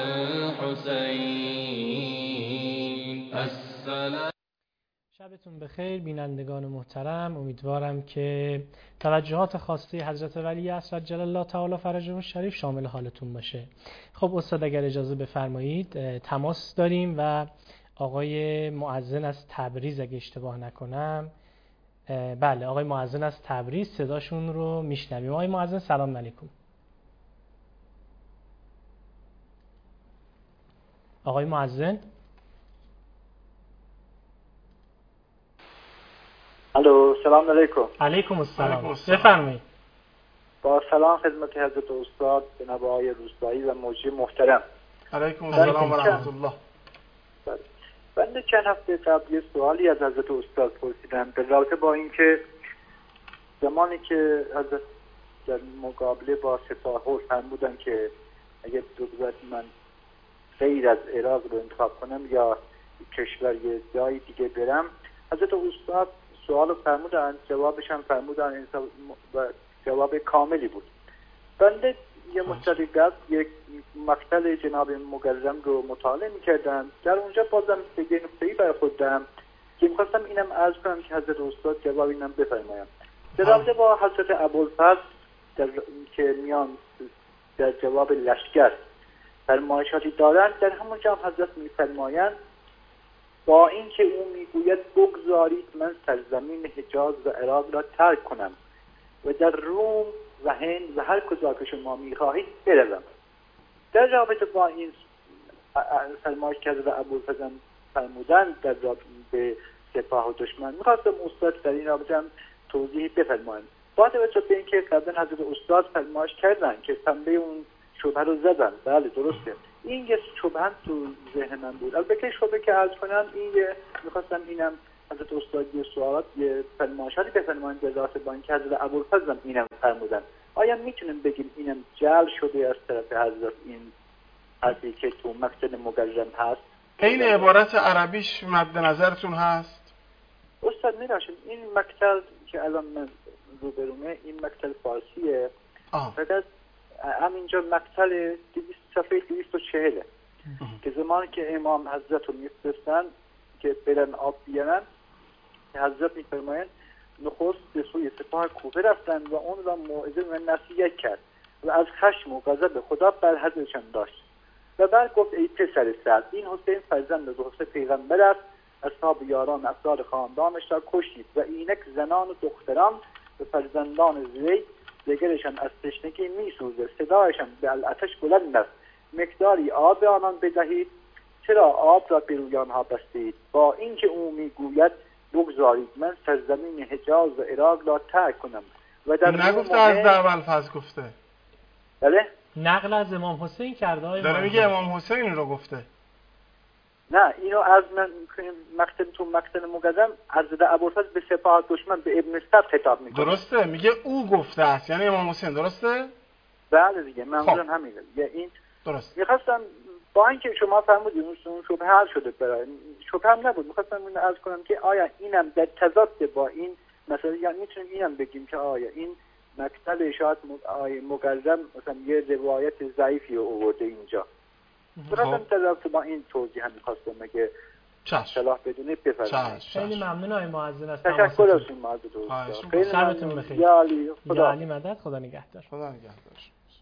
والحسين السلام. شبتون بخیر بینندگان محترم، امیدوارم که توجهات خاصه حضرت ولی عصر عجل الله تعالی فرجه الشریف شامل حالتون باشه. خب استاد اگر اجازه بفرمایید تماس داریم و آقای مؤذن از تبریز اگه اشتباه نکنم، بله آقای مؤذن از تبریز صداشون رو میشنویم. آقای مؤذن سلام علیکم. آقای مؤذن. الو سلام علیکم. علیکم السلام. بفرمایید. با سلام خدمت حضرت استاد جناب آقای روستایی و موجی محترم. علیکم السلام و رحمت الله. بنده چند هفته قبل یه سوالی از حضرت استاد پرسیدم در رابطه با اینکه زمانی که حضرت در مقابله با ستاهور فرمودن که اگه بگذارید من غیر از عراق رو انتخاب کنم یا کشور یه جای دیگه برم، حضرت استاد سوال رو فرمودن، جوابش هم فرمودن و جواب کاملی بود. بنده یه مدتی قبل یک مقتل جناب مگرم رو مطالعه می‌کردم، در اونجا بازم به یه نکته‌ای برخوردم که می‌خواستم اینم عرض کنم که حضرت استاد جواب اینم بفرمایند. در رابطه با حضرت ابوالفضل در که میان در جواب لشکر فرمایشاتی دارند، در همون جا حضرت میفرمایند با اینکه او میگوید بگذارید من سرزمین حجاز و عراق را ترک کنم و در روم و هند و هر کجا که شما میخواهید بروم. در رابطه با این فرمایش که حضرت ابوالفضل فرمودند در رابطه به سپاه و دشمن، میخواستم استاد در این رابطه هم توضیح بفرمایند. با توجه به اینکه قبلا حضرت استاد فرمایش کردن که پنبه اون شبهه رو زدن، بله درسته، این یه شبهه تو ذهن من بود. البته شبهه که عرض کنم این یه میخواستم اینم حضرت استاد یه سوالات یه فرمایشاتی بفرمایند در رابطه با اینکه حضرت ابوالفضل اینم فرمودن. آیا میتونیم بگیم اینم جعل شده از طرف حضرت این حرفی که تو مقتل مگرم هست؟ این عبارت عربیش مد نظرتون هست؟ استاد میراشیم این مقتل که الان من روبرومه این مقتل فارسیه، فقط همینجا مقتل صفحه دویست و چهل که زمانی که امام حضرت رو میفرستن که برن آب بیارن، حضرت میفرمایند نخست به سوی سپاه کوفه رفتن و اون را موعظه و نصیحت کرد و از خشم و غضب خدا بر حضرتشان داشت و بعد گفت ای پسر سعد، این حسین فرزند حسین پیغمبر است، اصحاب یاران افراد خاندانش را کشید و اینک زنان و دختران و فرزندان زی دیگرشان از تشنگی میسوزه، صدایشان به آتش بلند است، مقداری آب به آنان بدهید، چرا آب را به روی آنها بستید؟ با اینکه او میگوید بگذارید من سرزمین حجاز و عراق را ترک کنم و در نگفته از ابوالفضل گفته؟ بله نقل از امام حسین کرده های داره میگه امام حسین رو گفته. نه اینو از من مقتل تو مقتل مقدم حضرت ابوالفضل به سپاه دشمن به ابن سعد خطاب میکنه. درسته، میگه او گفته است، یعنی امام حسین. درسته؟ بله دیگه منظورم همینه. یا این درست. میخواستم با اینکه شما فرمودید اون شبهه حل شده، برای شبهه هم نبود، میخواستم اینو عرض کنم که آیا اینم در تضاد با این مثلا، یعنی میتونیم اینم بگیم که آیا این مقتل شاید مقدم مثلا یه روایت ضعیفی رو آورده اینجا. میخواستم تضاد با این توضیح هم میخواستم مگه صلاح بدونه بفرمایید. خیلی ممنون آقای معزز از تشکر از این معزز دوست. خیلی شبتون بخیر. یا علی خدا علی مدد، خدا نگهدار. خدا نگهدار.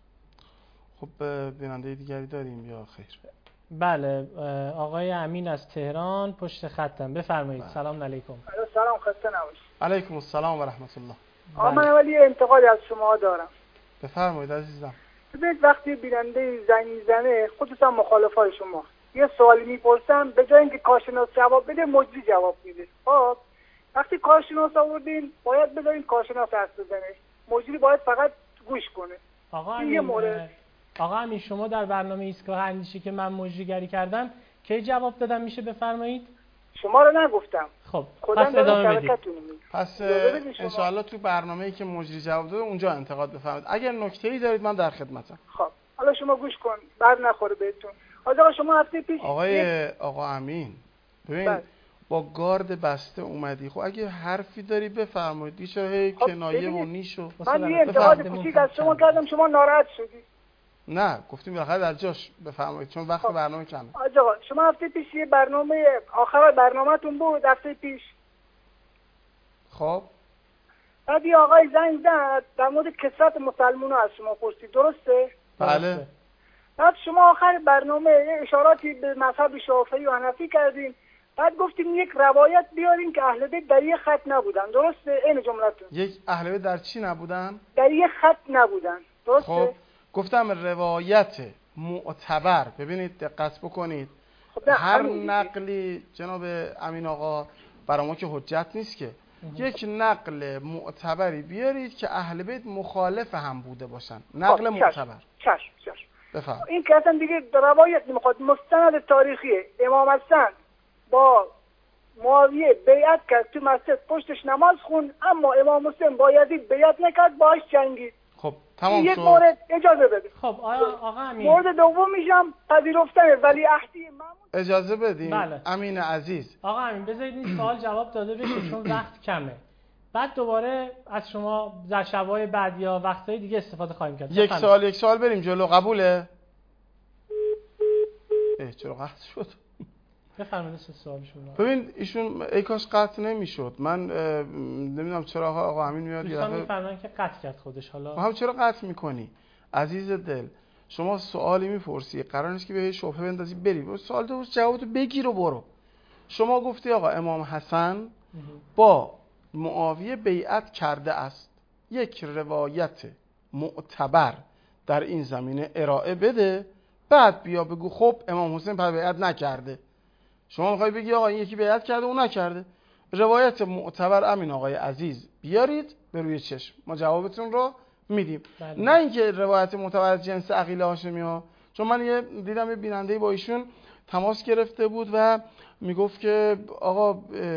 خب بیننده دیگری داریم یا خیر؟ بله آقای امین از تهران پشت خطم، بفرمایید. بله. سلام علیکم. سلام، خسته نباشید. علیکم السلام و رحمت الله. آقا من ولی انتقادی از شما دارم. بفرمایید عزیزم. ببینید وقتی بیننده زنگ میزنه خصوصا مخالفای شما یه سوالی میپرسن، به جای اینکه کارشناس جواب بده مجری جواب میده. خب وقتی کارشناس آوردین باید بذارین کارشناس حرف بزنه، مجری باید فقط گوش کنه. آقا امین آقا امین شما در برنامه ایستگاه اندیشه که من مجریگری کردم کی جواب دادم میشه بفرمایید؟ شما رو نگفتم. خب پس ادامه بدید. پس انشاءالله تو برنامه‌ای که مجری جواب داده اونجا انتقاد بفرمایید. اگر نکته‌ای دارید من در خدمتم. خب حالا شما گوش کن بر نخوره بهتون. آقا شما هفته پیش آقای آقا امین ببین بله. با گارد بسته اومدی، خب اگه حرفی داری بفرمایید دیگه، چرا هی خب کنایه و نیشو من یه انتقاد کوچیک از شما کردم شما ناراحت شدی؟ نه گفتیم بالاخره در جاش بفرمایید چون وقت خب. برنامه کمه. آقا شما هفته پیش یه برنامه آخر برنامه‌تون بود هفته پیش. خب بعد یه آقای زنگ زد در مورد کثرت مسلمان‌ها از شما پرسید، درسته؟ بله. بعد شما آخر برنامه یه اشاراتی به مذهب شافعی و حنفی کردین، بعد گفتیم یک روایت بیارین که اهل بیت در یک خط نبودن، درسته؟ این جملتون. یک اهل بیت در چی نبودن؟ در یک خط نبودن، درسته؟ خب گفتم روایت معتبر، ببینید دقت بکنید. خب هر نقلی جناب امین آقا برای ما که حجت نیست که یک نقل معتبری بیارید که اهل بیت مخالف هم بوده باشن، نقل خب معتبر. چشم چشم. بفهم. این که اصلا دیگه روایت نمیخواد، مستند تاریخیه. امام حسن با معاویه بیعت کرد تو مسجد پشتش نماز خون، اما امام حسین با یزید بیعت نکرد باهاش جنگید. خب تمام یک شد. مورد اجازه بده. خب آقا آقا امین مورد دوم میشم پذیرفتن ولی عهدی امام. اجازه بدین بله. امین عزیز. آقا امین بذارید این سوال جواب داده بشه چون وقت کمه، بعد دوباره از شما در شبای بعد یا وقتهای دیگه استفاده خواهیم کرد. یک سوال یک سوال بریم جلو، قبوله؟ اه چرا قطع شد؟ بفرمایید سوالشون رو. ببین ایشون ای کاش قطع نمیشد. من نمیدونم چرا آقا آقا امین میاد یه دفعه میفرماین که قطع کرد خودش. حالا هم چرا قطع میکنی عزیز دل؟ شما سوالی میپرسی قرار نیست که به شبهه بندازی بری. سوال تو جوابتو بگیر و برو. شما گفتی آقا امام حسن با معاویه بیعت کرده است، یک روایت معتبر در این زمینه ارائه بده، بعد بیا بگو خب امام حسین پر بیعت نکرده. شما میخوای بگی آقا این یکی بیعت کرده اون نکرده. روایت معتبر امین آقای عزیز بیارید به روی چشم، ما جوابتون رو میدیم. بله. نه اینکه روایت معتبر از جنس عقیل هاشمی ها. چون من یه دیدم یه بیننده با ایشون تماس گرفته بود و میگفت که آقا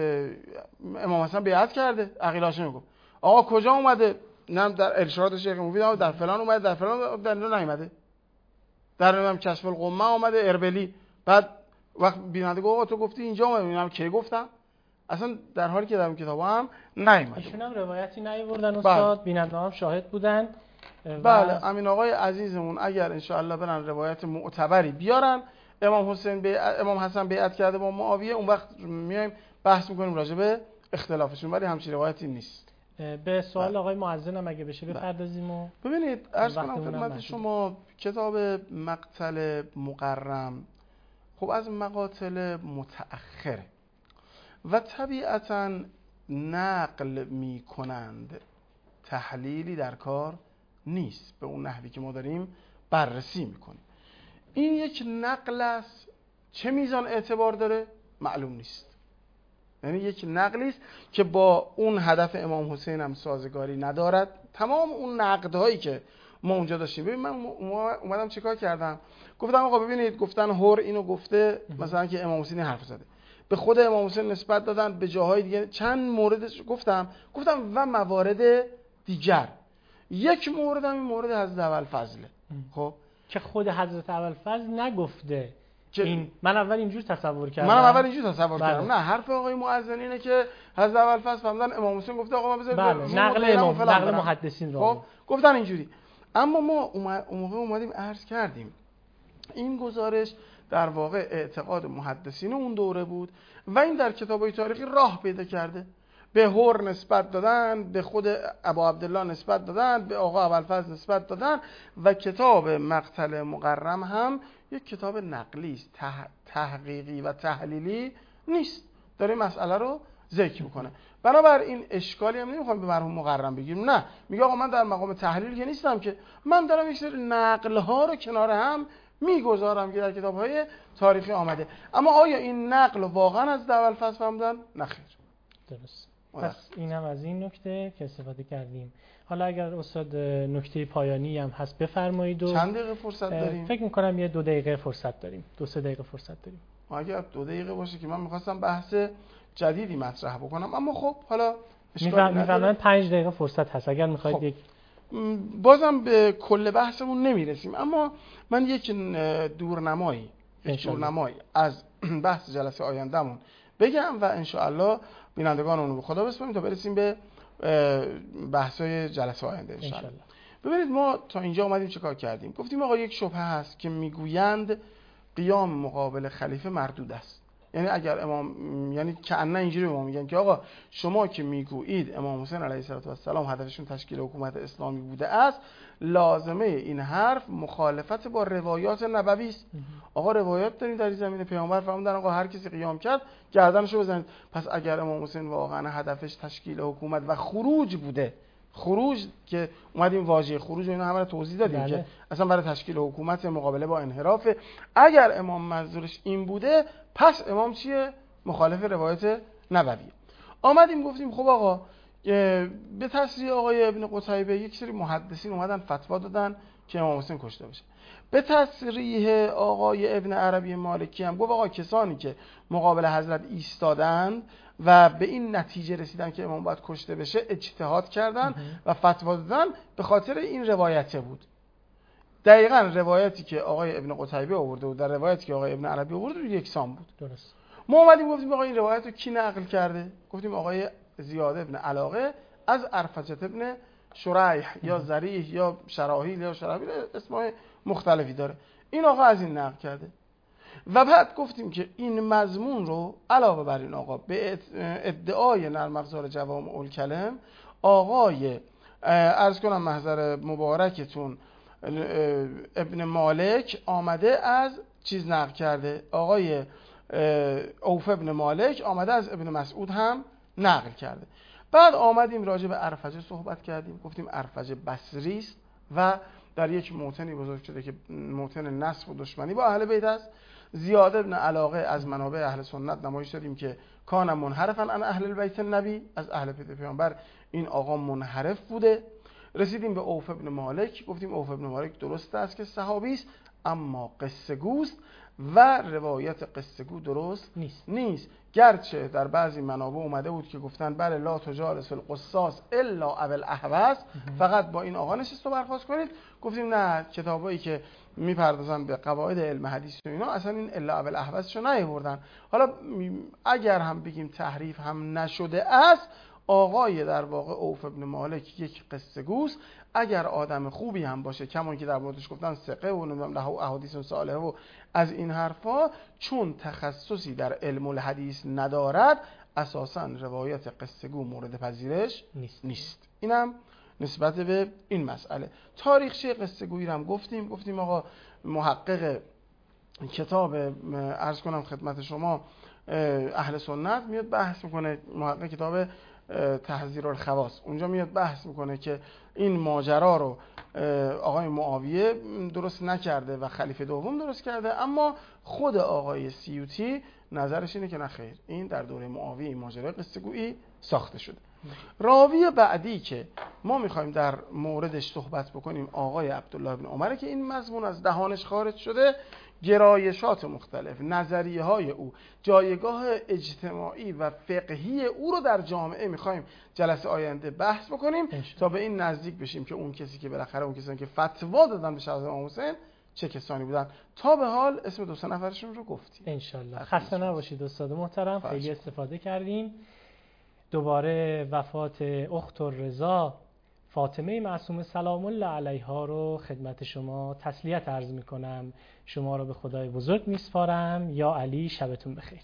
امام حسن بیعت کرده. عقیل هاشمی میگفت آقا کجا اومده؟ نه در ارشاد شیخ مفید در فلان اومده، در فلان در نیومده، در نمیدونم کشف القمه اومده، اربلی. بعد وقت بیننده گفت آقا تو گفتی اینجا اومده، میگم کی گفتم؟ اصلا در حالی که در اون کتابا هم نیومده. ایشون هم روایتی نیاوردن استاد، بیننده هم شاهد بودن. بله امین آقای عزیزمون اگر ان شاء الله برن روایت معتبری بیارن امام حسین بی... امام حسن بیعت کرده با معاویه، اون وقت میایم بحث میکنیم راجع به اختلافشون، ولی همچین روایتی نیست. به سوال بله. آقای معزن هم اگه بشه بپردازیم. و ببینید عرض کنم خدمت شما کتاب مقتل مقرم خب از مقاتل متأخره و طبیعتاً نقل می کنند، تحلیلی در کار نیست به اون نحوی که ما داریم بررسی میکنیم. این یک نقل است، چه میزان اعتبار داره معلوم نیست. یعنی یک نقلی است که با اون هدف امام حسین هم سازگاری ندارد. تمام اون نقدهایی که ما اونجا داشتیم، ببین من اومدم چیکار کردم، گفتم آقا ببینید گفتن هور اینو گفته مثلا که امام حسین حرف زده، به خود امام حسین نسبت دادن، به جاهای دیگه چند موردش گفتم گفتم و موارد دیگر. یک مورد هم این مورد حضرت ابوالفضل خب که خود حضرت ابوالفضل نگفته. این من اول اینجور تصور کردم. منم اول اینجور تصور بله. کردم. نه حرف آقای مؤذن اینه که حضرت ابوالفضل فرمودن امام حسین گفته آقا ما بذار بله. نقل امام نقل محدثین رو خب گفتن اینجوری. اما ما اون موقع اومدیم عرض کردیم این گزارش در واقع اعتقاد محدثین اون دوره بود و این در کتاب‌های تاریخی راه پیدا کرده. به هور نسبت دادن، به خود ابا عبدالله نسبت دادن، به آقا ابوالفضل نسبت دادن و کتاب مقتل مقرم هم یک کتاب نقلی است، تح... تحقیقی و تحلیلی نیست، داره مسئله رو ذکر میکنه. بنابراین اشکالی هم نمیخوام به مرحوم مقرم بگیم، نه میگه آقا من در مقام تحلیل که نیستم، که من دارم یک سری نقل ها رو کنار هم میگذارم که در کتاب های تاریخی آمده. اما آیا این نقل واقعا از ابوالفضل فرمودن؟ نخیر. درست. پس این هم از این نکته که استفاده کردیم. حالا اگر استاد نکته پایانی هم هست بفرمایید. و چند دقیقه فرصت داریم؟ فکر میکنم یه دو دقیقه فرصت داریم، دو سه دقیقه فرصت داریم. اگر دو دقیقه باشه که من میخواستم بحث جدیدی مطرح بکنم، اما خب حالا میفهمن پنج دقیقه فرصت هست اگر میخواید. خب. یک بازم به کل بحثمون نمیرسیم، اما من یک دورنمایی یک دورنمایی از بحث جلسه آیندهمون بگم و انشاءالله بینندگان اونو به خدا بسپاریم تا برسیم به بحث‌های جلسه آینده انشاءالله. ببینید ما تا اینجا اومدیم چه کار کردیم؟ گفتیم آقا یک شبهه هست که میگویند قیام مقابل خلیفه مردود است. یعنی اگر امام، یعنی کأنه اینجوری به ما میگن که آقا شما که میگویید امام حسین علیه السلام هدفشون تشکیل حکومت اسلامی بوده است، لازمه این حرف مخالفت با روایات نبوی است. آقا روایات داریم در این زمینه، پیامبر فرمودن آقا هر کسی قیام کرد گردنشو بزنید. پس اگر امام حسین واقعا هدفش تشکیل حکومت و خروج بوده، خروج که اومدیم واژه خروج و اینا همه رو توضیح دادیم بله. که اصلا برای تشکیل حکومت مقابله با انحراف، اگر امام منظورش این بوده پس امام چیه؟ مخالف روایت نبوی. آمدیم گفتیم خب آقا به تصریح آقای ابن قتیبه یک سری محدثین اومدن فتوا دادن که امام حسین کشته بشه. به تصریح آقای ابن عربی مالکی هم گفت آقا کسانی که مقابل حضرت ایستادند و به این نتیجه رسیدن که امام باید کشته بشه اجتهاد کردن و فتوا دادن به خاطر این روایته بود. دقیقاً روایتی که آقای ابن قتیبه آورده و در روایتی که آقای ابن عربی آورده یکسان بود. درست. ما اومدیم گفتیم آقا این روایت رو کی نقل کرده؟ گفتیم آقای زیاد ابن علاقه از ارفجت ابن شریح یا ذریح یا شراحیل یا شراحیل اسمای مختلفی داره. این آقا از این نقل کرده. و بعد گفتیم که این مضمون رو علاوه بر این آقا به ادعای نرم افزار جوامع الکلم آقای عرض کنم محضر مبارکتون ابن مالک آمده از چیز نقل کرده، آقای اوف ابن مالک آمده از ابن مسعود هم نقل کرده. بعد آمدیم راجع به ارفجه صحبت کردیم، گفتیم ارفجه بصری است و در یک موطنی بزرگ شده که موطن نسب و دشمنی با اهل بیت است. زیاد ابن علاقه از منابع اهل سنت نمایش دادیم که کان منحرفا عن اهل البیت النبی، از اهل بیت پیامبر این آقا منحرف بوده. رسیدیم به اوف ابن مالک، گفتیم اوف ابن مالک درست است که صحابی است اما قصه گوست و روایت قصه گو درست نیست. نیست گرچه در بعضی منابع اومده بود که گفتن بله لا تجالس القصاص الا ابو الاحوص، فقط با این آقا نشست و برخاست کنید. گفتیم نه، کتابایی که میپردازن به قواعد علم حدیث و اینا اصلا این الا ابو الاحوص رو نیاوردن. حالا اگر هم بگیم تحریف هم نشده است، آقای در واقع اوف ابن مالک یک قصه گوست، اگر آدم خوبی هم باشه، کمان که در موردش گفتن ثقه و نمیدونم له احادیث صالحه و از این حرفا، چون تخصصی در علم الحدیث ندارد اساسا روایت قصه گو مورد پذیرش نیست. نیست. اینم نسبت به این مسئله. تاریخچه قصه گویی هم گفتیم، گفتیم آقا محقق کتاب عرض کنم خدمت شما اهل سنت میاد بحث میکنه، محقق کتاب تحذیر الخواص اونجا میاد بحث میکنه که این ماجرا رو آقای معاویه درست نکرده و خلیفه دوم درست کرده، اما خود آقای سیوطی نظرش اینه که نه خیر، این در دوره معاویه این ماجرای قصه گویی ساخته شده. راوی بعدی که ما میخوایم در موردش صحبت بکنیم آقای عبدالله بن عمر که این مضمون از دهانش خارج شده، گرایشات مختلف، نظریه های او، جایگاه اجتماعی و فقهی او رو در جامعه میخوایم جلسه آینده بحث بکنیم تا به این نزدیک بشیم که اون کسی که بالاخره اون کسانی که فتوا دادن به شهادت امام حسین چه کسانی بودن. تا به حال اسم دو سه نفرشون رو گفتیم. ان شاءالله. خسته نباشید استاد محترم، خیلی استفاده کردیم. دوباره وفات اخت الرضا فاطمه معصومه سلام الله علیها رو خدمت شما تسلیت عرض میکنم. شما رو به خدای بزرگ میسپارم. یا علی، شبتون بخیر.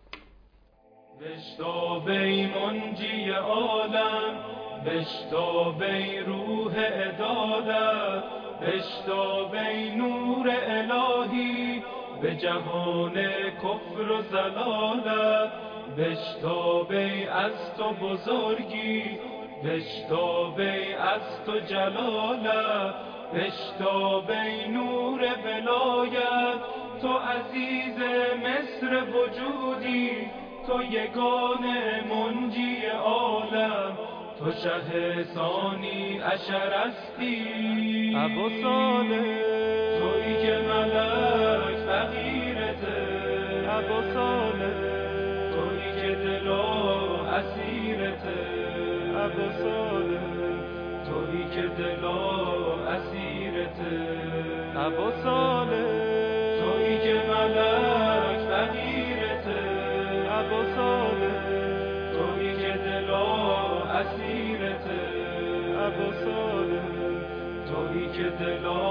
بشتابی منجی عالم، بشتابی روح عدالت، بشتابی نور الهی به جهان کفر و ضلالت، بشتابی از تو بزرگی، بشتابی از تو جلالت، بشتابی نور ولایت، تو عزیز مصر وجودی، تو یگانه منجی عالم، تو شه ثانی عشر هستی، ابو صالح تویی که ملک فقیرته، ابو صالح تویی که دلا اسیرته، ابو صالح تویی که دلا اسیرته، ابو صالح تویی که ملک فقیرته، ابو صالح تویی که دلا اسیرته، ابو صالح تویی که دلا